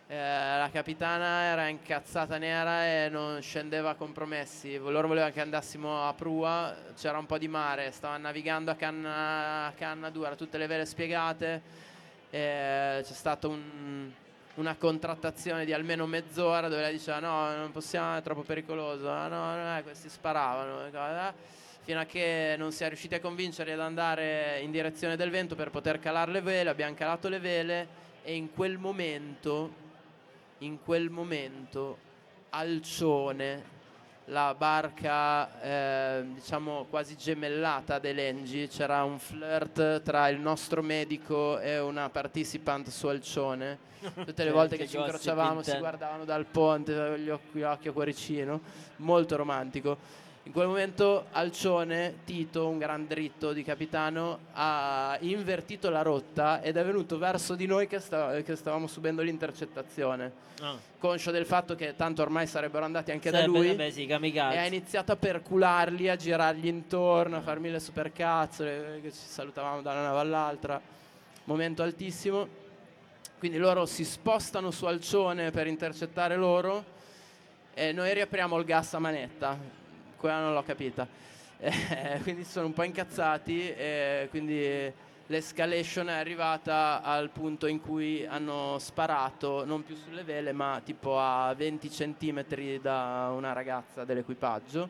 Eh, la capitana era incazzata nera e non scendeva a compromessi. Loro volevano che andassimo a prua, c'era un po' di mare, stavano navigando a canna, a canna dura, tutte le vele spiegate. Eh, c'è stata un, una contrattazione di almeno mezz'ora dove lei diceva no, non possiamo, è troppo pericoloso, ah, no, no, questi sparavano, eh, fino a che non si è riusciti a convincerli ad andare in direzione del vento per poter calare le vele. Abbiamo calato le vele e in quel momento in quel momento Alcione, la barca eh, diciamo quasi gemellata dell'Engi, c'era un flirt tra il nostro medico e una participant su Alcione. Tutte le volte che ci incrociavamo si guardavano dal ponte, gli occhi, occhio a cuoricino, molto romantico. In quel momento Alcione, Tito, un gran dritto di capitano, ha invertito la rotta ed è venuto verso di noi che, sta- che stavamo subendo l'intercettazione. Oh. Conscio del fatto che tanto ormai sarebbero andati anche Sarebbe, da lui, vabbè, sì, kamikaze. E ha iniziato a percularli, a girargli intorno, a farmi le supercazzole, che ci salutavamo da una nave all'altra. Momento altissimo. Quindi loro si spostano su Alcione per intercettare loro e noi riapriamo il gas a manetta. Quella non l'ho capita, eh, quindi sono un po' incazzati e quindi l'escalation è arrivata al punto in cui hanno sparato non più sulle vele ma tipo a venti centimetri da una ragazza dell'equipaggio,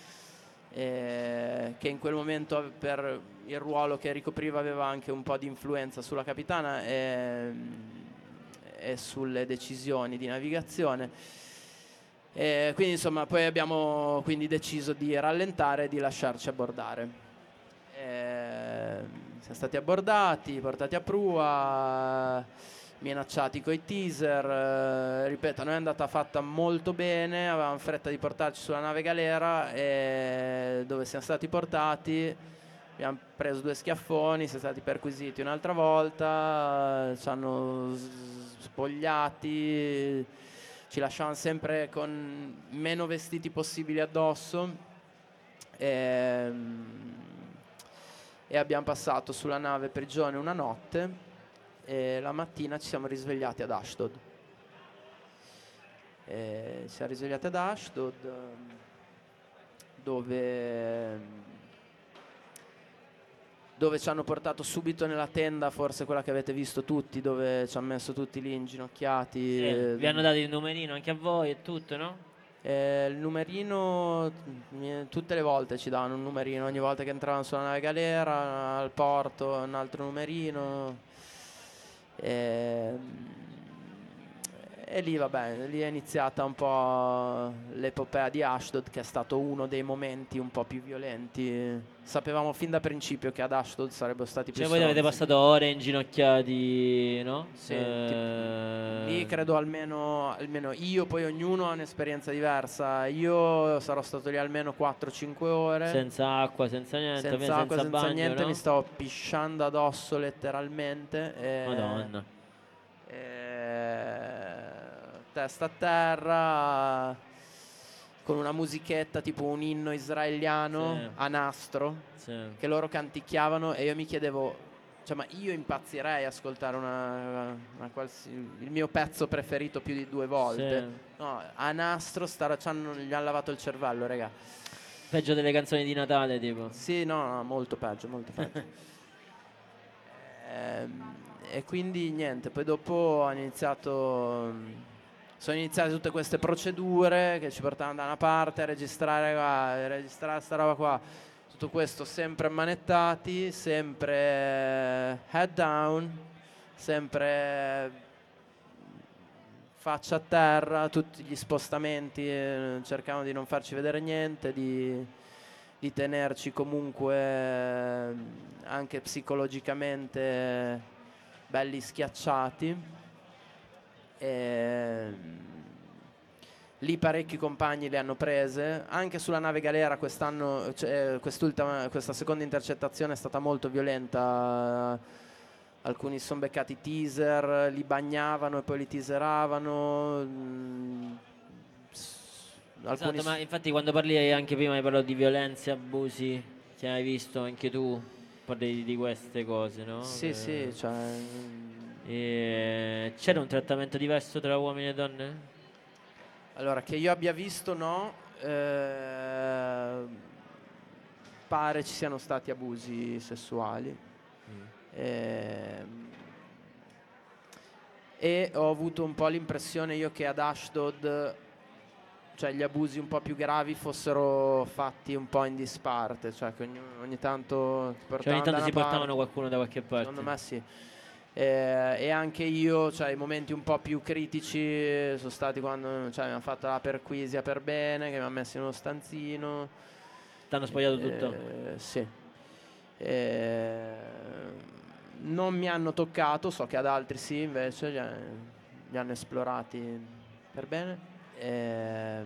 eh, che in quel momento per il ruolo che ricopriva aveva anche un po' di influenza sulla capitana e, e sulle decisioni di navigazione. E quindi insomma poi abbiamo quindi deciso di rallentare e di lasciarci abbordare. E siamo stati abbordati, portati a prua, minacciati coi teaser, eh, ripeto, a noi è andata fatta molto bene, avevamo fretta di portarci sulla nave galera e dove siamo stati portati abbiamo preso due schiaffoni, siamo stati perquisiti un'altra volta, ci hanno spogliati, ci lasciavano sempre con meno vestiti possibili addosso e, e abbiamo passato sulla nave prigione una notte e la mattina ci siamo risvegliati ad Ashdod. E ci siamo risvegliati ad Ashdod dove dove ci hanno portato subito nella tenda, forse quella che avete visto tutti, dove ci hanno messo tutti lì inginocchiati. Sì, eh, vi hanno dato il numerino anche a voi e tutto, no? Eh, il numerino, tutte le volte ci davano un numerino, ogni volta che entravano sulla nave galera, al porto, un altro numerino. E, e lì, vabbè, lì è iniziata un po' l'epopea di Ashdod, che è stato uno dei momenti un po' più violenti. Sapevamo fin da principio che ad Ashdod sarebbero stati più Cioè voi avete passato ore inginocchiati, no? Sì, eh... lì credo almeno, almeno io, poi ognuno ha un'esperienza diversa. Io sarò stato lì almeno quattro cinque ore. Senza acqua, senza niente, senza senza, acqua, senza bagno, niente, no? mi stavo pisciando addosso letteralmente. E, Madonna. E, testa a terra, con una musichetta tipo un inno israeliano, sì, a nastro, sì, che loro canticchiavano e io mi chiedevo, cioè, ma io impazzirei ascoltare una, una qualsi, il mio pezzo preferito più di due volte. Sì. No, a nastro sta, gli hanno lavato il cervello, raga. Peggio delle canzoni di Natale, tipo. Sì, no, no, molto peggio, molto peggio. e, e quindi niente, poi dopo hanno iniziato... Sono iniziate tutte queste procedure che ci portavano da una parte a registrare qua, a registrare sta roba qua. Tutto questo sempre ammanettati, sempre head down, sempre faccia a terra, tutti gli spostamenti, eh, cercavano di non farci vedere niente, di, di tenerci comunque eh, anche psicologicamente belli schiacciati. E lì parecchi compagni le hanno prese anche sulla nave galera quest'anno, cioè, quest'ultima, questa seconda intercettazione è stata molto violenta. Alcuni sono beccati teaser, li bagnavano e poi li teaseravano. Alcuni esatto, ma infatti quando parli anche prima hai parlato di violenze, abusi, che hai visto anche tu, parli di queste cose, no? Sì, eh, sì, cioè E c'era un trattamento diverso tra uomini e donne? Allora, che io abbia visto no, eh, pare ci siano stati abusi sessuali. Mm. Eh, e ho avuto un po' l'impressione io che ad Ashdod, cioè gli abusi un po' più gravi fossero fatti un po' in disparte, cioè che ogni, ogni tanto ti cioè ogni tanto si parte, portavano qualcuno da qualche parte. Secondo me sì. Eh, e anche io, cioè i momenti un po' più critici sono stati quando, cioè, mi hanno fatto la perquisia per bene, che mi hanno messo in uno stanzino. T'hanno spogliato eh, tutto? Sì. Eh, non mi hanno toccato, so che ad altri sì, invece li, ha- li hanno esplorati per bene. Eh,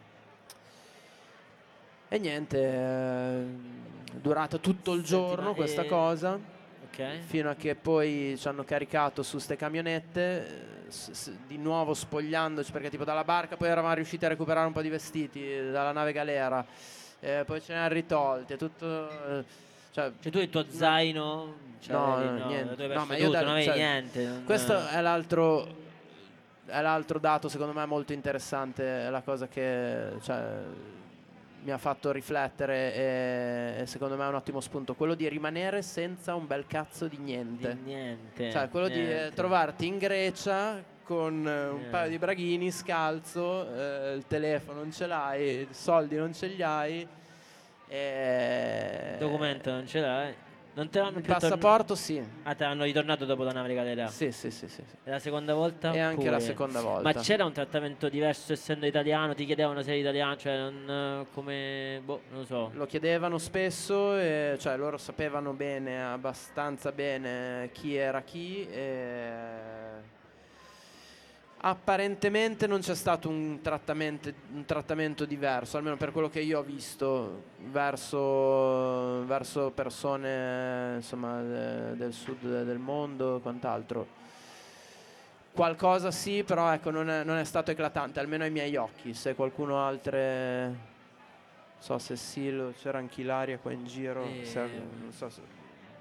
e niente, è durata tutto il Senti, giorno ma, questa eh, cosa, ok. fino a che poi ci hanno caricato su ste camionette, eh, s- s- di nuovo spogliandoci, perché tipo dalla barca poi eravamo riusciti a recuperare un po' di vestiti, eh, dalla nave galera, eh, poi ce ne hanno ritolti, è tutto... eh, cioè, Cioè tu il tuo no, zaino, cioè, no, avevi, no, no, niente. tu hai No, perso ma io tutto, da- non avevi cioè, niente. non- questo è l'altro, è l'altro dato secondo me molto interessante, è la cosa che, cioè, mi ha fatto riflettere e, e secondo me è un ottimo spunto, quello di rimanere senza un bel cazzo di niente. Di niente. Cioè quello di eh, niente. trovarti in Grecia con eh, un Niente. paio di braghini scalzo, eh, il telefono non ce l'hai, i soldi non ce li hai. E... Il documento non ce l'hai. Non te l'hanno il più passaporto sì. Ah, te l'hanno ritornato dopo la nave galera? Sì, sì, sì, sì, sì. E la seconda volta? E anche pure. la seconda volta. Ma c'era un trattamento diverso essendo italiano? Ti chiedevano se eri italiano? Cioè, non come... Boh, non lo so. Lo chiedevano spesso, e, cioè loro sapevano bene, abbastanza bene chi era chi. E... apparentemente non c'è stato un trattamento, un trattamento diverso, almeno per quello che io ho visto, verso, verso persone insomma, de, del sud del mondo e quant'altro. Qualcosa sì, però ecco, non è, non è stato eclatante, almeno ai miei occhi. Se qualcuno altre, non so se Silo, c'era anche Ilaria qua in giro, E... se, non so se...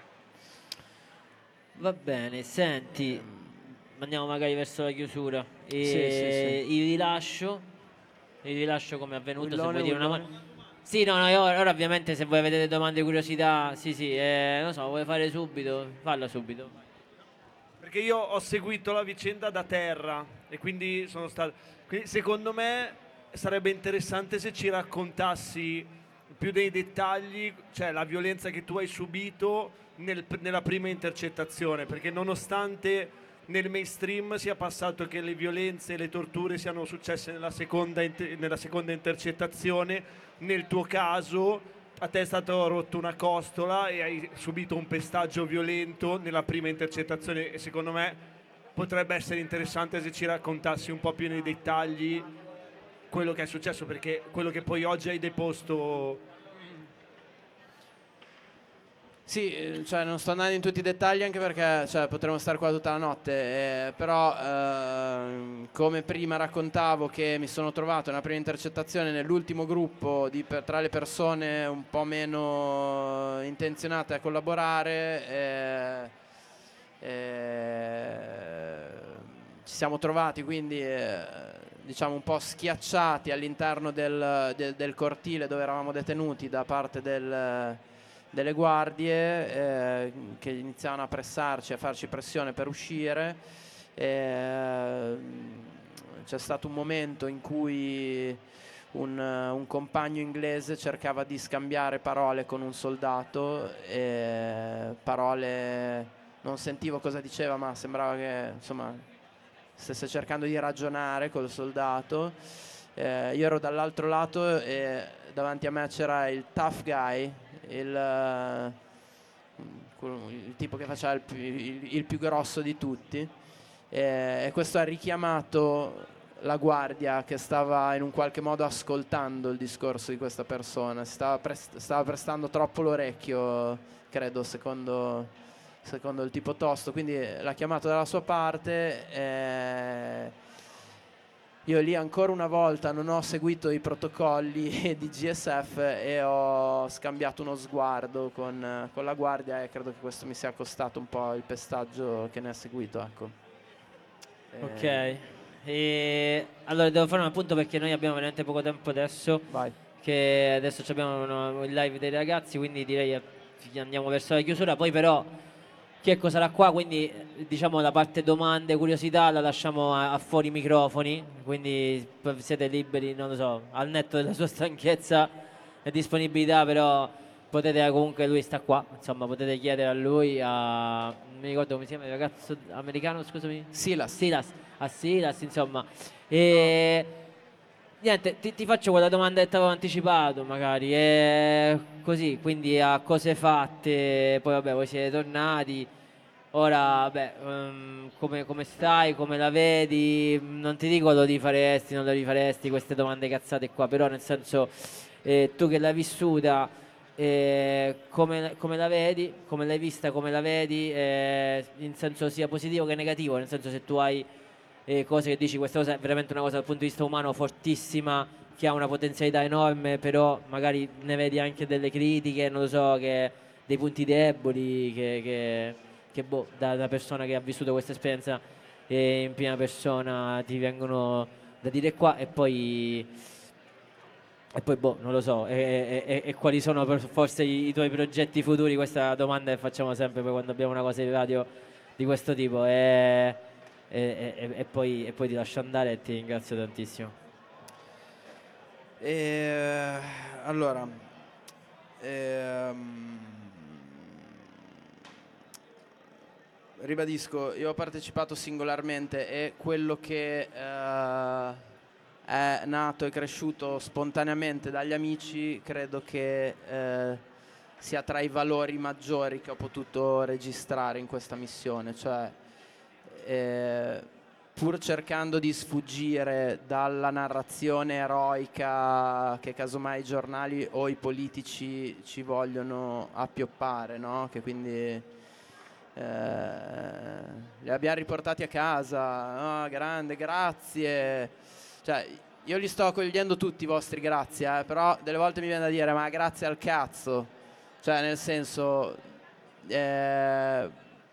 Va bene, senti, andiamo magari verso la chiusura. E Sì, sì, sì. il rilascio, il rilascio come è avvenuto? Ullone, se vuoi dire una Ullone. mano. Sì, no, no, io ora, ora ovviamente se voi avete domande, curiosità, sì, sì, eh, non so, vuoi fare subito? Falla subito. Perché io ho seguito la vicenda da terra e quindi sono stato... Quindi secondo me sarebbe interessante se ci raccontassi più dei dettagli, cioè la violenza che tu hai subito nel- nella prima intercettazione, perché nonostante nel mainstream sia passato che le violenze e le torture siano successe nella seconda, inter- nella seconda intercettazione, nel tuo caso a te è stato rotto una costola e hai subito un pestaggio violento nella prima intercettazione e secondo me potrebbe essere interessante se ci raccontassi un po' più nei dettagli quello che è successo, perché quello che poi oggi hai deposto... Sì, eh, cioè non sto andando in tutti i dettagli anche perché cioè, potremmo stare qua tutta la notte, eh, però ehm, come prima raccontavo che mi sono trovato nella prima intercettazione nell'ultimo gruppo di per- tra le persone un po' meno intenzionate a collaborare, eh, eh, ci siamo trovati quindi eh, diciamo un po' schiacciati all'interno del, del- del cortile dove eravamo detenuti da parte del delle guardie eh, che iniziavano a pressarci, a farci pressione per uscire. Eh, c'è stato un momento in cui un, un compagno inglese cercava di scambiare parole con un soldato, e parole non sentivo cosa diceva, ma sembrava che insomma stesse cercando di ragionare col soldato. Eh, io ero dall'altro lato e davanti a me c'era il tough guy, il, il tipo che faceva il più, il, il più grosso di tutti, e, e questo ha richiamato la guardia che stava in un qualche modo ascoltando il discorso di questa persona, stava, prest- stava prestando troppo l'orecchio, credo, secondo, secondo il tipo tosto, quindi l'ha chiamato dalla sua parte e, io lì ancora una volta non ho seguito i protocolli di G S F e ho scambiato uno sguardo con, con la guardia, e credo che questo mi sia costato un po' il pestaggio che ne ha seguito, ecco. Ok, E... e allora devo fare un appunto perché noi abbiamo veramente poco tempo adesso. Vai. Che adesso abbiamo uno- il live dei ragazzi, quindi direi che andiamo verso la chiusura. Poi però Checco sarà qua, quindi eh, diciamo la parte domande, curiosità la lasciamo a, a fuori microfoni, quindi p- siete liberi, non lo so, al netto della sua stanchezza e disponibilità, però potete eh, comunque, lui sta qua, insomma potete chiedere a lui, a, non mi ricordo come si chiama il ragazzo americano, scusami? Silas. Silas, a Silas, insomma. E niente, ti, ti faccio quella domanda che ti avevo anticipato, magari, e così, quindi a cose fatte, poi vabbè, voi siete tornati, ora, vabbè, ehm, come, come stai, come la vedi, non ti dico lo rifaresti, non lo rifaresti, queste domande cazzate qua, però nel senso, eh, tu che l'hai vissuta, eh, come, come la vedi, come l'hai vista, come la vedi, eh, in senso sia positivo che negativo, nel senso se tu hai eh, cose che dici questa cosa è veramente una cosa dal punto di vista umano fortissima, che ha una potenzialità enorme, però magari ne vedi anche delle critiche, non lo so, che, dei punti deboli, che, che, che boh, da una persona che ha vissuto questa esperienza eh, in prima persona ti vengono da dire qua, e poi e poi boh, non lo so, e, e- e quali sono per- forse i, i tuoi progetti futuri? Questa è la domanda che facciamo sempre poi quando abbiamo una cosa di radio di questo tipo, e, e- e- e poi, e poi ti lascio andare e ti ringrazio tantissimo. E, allora, ehm, ribadisco, io ho partecipato singolarmente e quello che eh, è nato e cresciuto spontaneamente dagli amici credo che eh, sia tra i valori maggiori che ho potuto registrare in questa missione, cioè eh, pur cercando di sfuggire dalla narrazione eroica che casomai i giornali o i politici ci vogliono appioppare, no? Che quindi eh, li abbiamo riportati a casa, oh, grande, grazie. Cioè, io li sto accogliendo tutti i vostri grazie, eh, però delle volte mi viene da dire, ma grazie al cazzo. Cioè, nel senso, eh,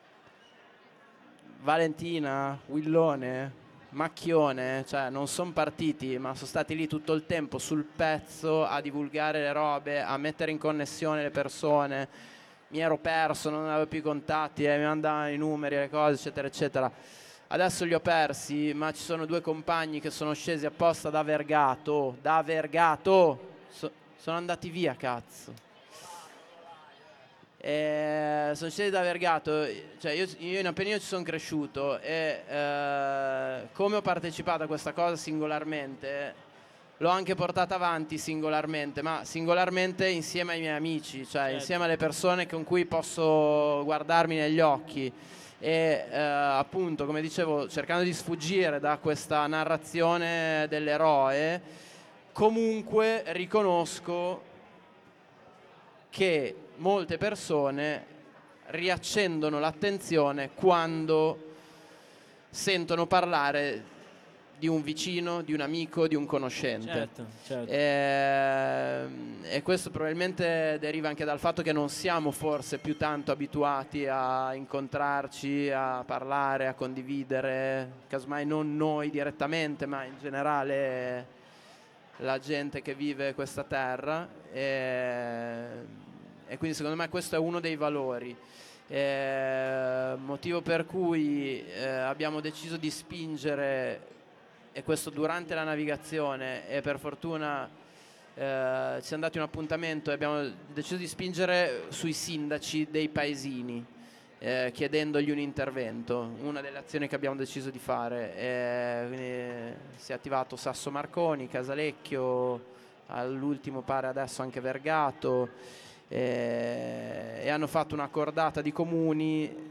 Valentina, Willone, Macchione, cioè non sono partiti, ma sono stati lì tutto il tempo sul pezzo a divulgare le robe, a mettere in connessione le persone. Mi ero perso, non avevo più i contatti, eh, mi mandavano i numeri, le cose, eccetera, eccetera. Adesso li ho persi, ma ci sono due compagni che sono scesi apposta da Vergato, da Vergato, so- sono andati via, cazzo. E sono scesi da Vergato, cioè io, io in Appennino ci sono cresciuto e eh, come ho partecipato a questa cosa singolarmente, l'ho anche portata avanti singolarmente, ma singolarmente insieme ai miei amici, cioè Certo. insieme alle persone con cui posso guardarmi negli occhi. E eh, appunto, come dicevo, cercando di sfuggire da questa narrazione dell'eroe, comunque riconosco che molte persone riaccendono l'attenzione quando sentono parlare di un vicino, di un amico, di un conoscente. Certo, certo. E, e questo probabilmente deriva anche dal fatto che non siamo forse più tanto abituati a incontrarci, a parlare, a condividere, casomai non noi direttamente, ma in generale la gente che vive questa terra. E, e quindi secondo me questo è uno dei valori. Eh, motivo per cui eh, abbiamo deciso di spingere, e questo durante la navigazione, e per fortuna eh, ci siamo dati un appuntamento e abbiamo deciso di spingere sui sindaci dei paesini, eh, chiedendogli un intervento, una delle azioni che abbiamo deciso di fare. Eh, quindi si è attivato Sasso Marconi, Casalecchio, all'ultimo pare adesso anche Vergato, eh, e hanno fatto una cordata di comuni,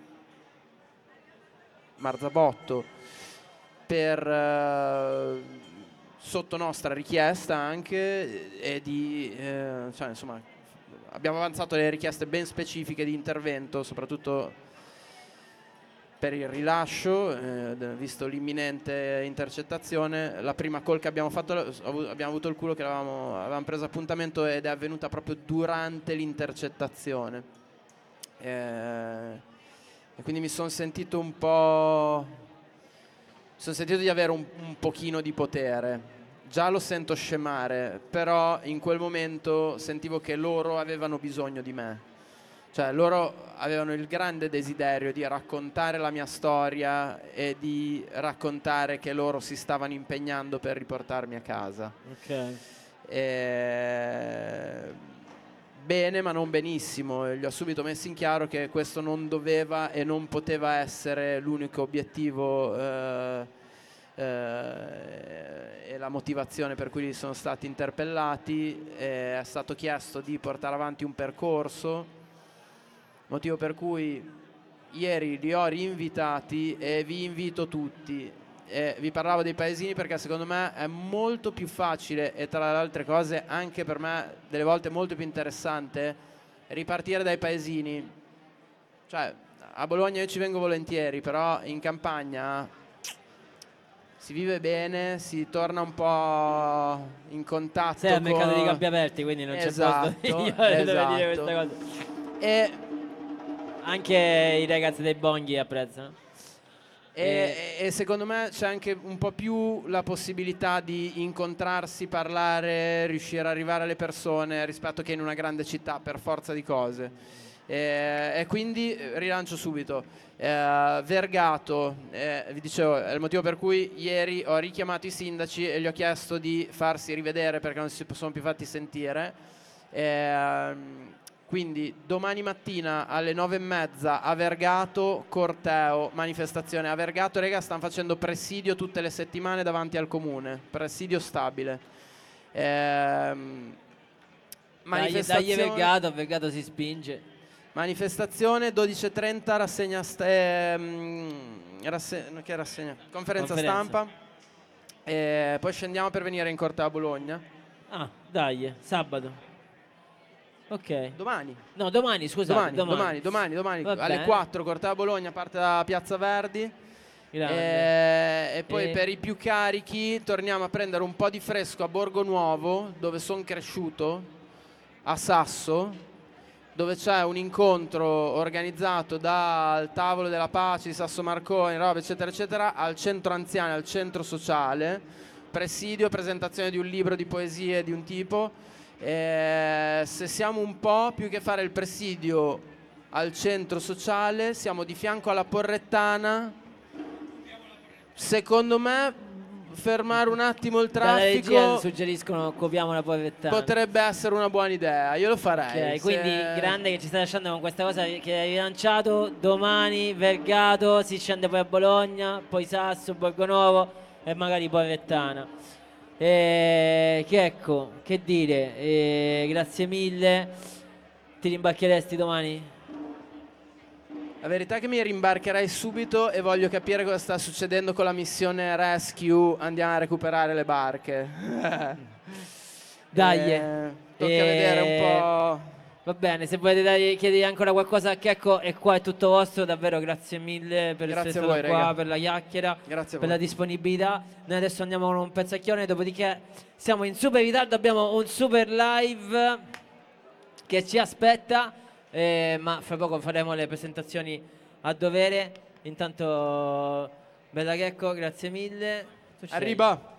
Marzabotto, per eh, sotto nostra richiesta anche, e di eh, cioè, insomma, abbiamo avanzato le richieste ben specifiche di intervento, soprattutto per il rilascio, eh, visto l'imminente intercettazione. La prima call che abbiamo fatto, abbiamo avuto il culo che avevamo, avevamo preso appuntamento ed è avvenuta proprio durante l'intercettazione. Eh, e quindi mi sono sentito un po'... mi sono sentito di avere un, un pochino di potere. Già lo sento scemare, però in quel momento sentivo che loro avevano bisogno di me. Cioè loro avevano il grande desiderio di raccontare la mia storia e di raccontare che loro si stavano impegnando per riportarmi a casa. Ok. E... bene, ma non benissimo. Gli ho subito messo in chiaro che questo non doveva e non poteva essere l'unico obiettivo eh, eh, e la motivazione per cui sono stati interpellati. Eh, è stato chiesto di portare avanti un percorso, motivo per cui ieri li ho rinvitati e vi invito tutti. Eh, vi parlavo dei paesini perché secondo me è molto più facile e tra le altre cose anche per me delle volte molto più interessante ripartire dai paesini. Cioè a Bologna io ci vengo volentieri, però in campagna si vive bene, si torna un po' in contatto. Sei al con... mercato di campi aperti, quindi non esatto, c'è posto io esatto. Dove dire questa cosa. E anche i ragazzi dei Bonghi apprezzano. E, e secondo me c'è anche un po' più la possibilità di incontrarsi, parlare, riuscire ad arrivare alle persone rispetto che in una grande città per forza di cose. E, e quindi rilancio subito. Eh, Vergato, eh, vi dicevo, è il motivo per cui ieri ho richiamato i sindaci e gli ho chiesto di farsi rivedere perché non si sono più fatti sentire. Eh, Quindi domani mattina alle nove e mezza a Vergato, corteo, manifestazione. A Vergato, rega, stanno facendo presidio tutte le settimane davanti al comune. Presidio stabile. Ehm, manifestazione. Dai, dai Vergato, a Vergato si spinge. Manifestazione, dodici e trenta, rassegna... Ehm, rassegna che rassegna? Conferenza, Conferenza. stampa. E poi scendiamo per venire in corteo a Bologna. Ah, dai, sabato. Ok. Domani. No, domani, scusate. Domani, domani, domani, domani, domani alle quattro, corteo a Bologna, parte da Piazza Verdi. E, e poi e... per i più carichi torniamo a prendere un po' di fresco a Borgo Nuovo, dove sono cresciuto, a Sasso, dove c'è un incontro organizzato dal Tavolo della Pace di Sasso Marconi, roba, eccetera, eccetera, al centro anziani, al centro sociale, presidio, presentazione di un libro di poesie di un tipo. Eh, se siamo un po' più che fare il presidio al centro sociale, siamo di fianco alla Porrettana. Secondo me fermare un attimo il traffico, dalla regia suggeriscono copiamo la Porrettana, potrebbe essere una buona idea, io lo farei. Okay, quindi grande che ci stai lasciando con questa cosa che hai rilanciato. Domani Vergato, si scende poi a Bologna, poi Sasso, Borgonovo e magari Porrettana. Eh, che ecco, che dire, eh, grazie mille. Ti rimbarcheresti domani? La verità è che mi rimbarcherei subito e voglio capire cosa sta succedendo con la missione Rescue. Andiamo a recuperare le barche. Dai, eh, tocca eh, vedere un po'. Va bene, se volete dare, chiedere ancora qualcosa a Checco, e qua è tutto vostro. Davvero grazie mille per grazie essere voi, stato qua, raga. per la chiacchiera, grazie per la disponibilità. Noi adesso andiamo con un pezzacchione, dopodiché siamo in super ritardo, abbiamo un super live che ci aspetta, eh, ma fra poco faremo le presentazioni a dovere. Intanto bella Checco, grazie mille. Arriba.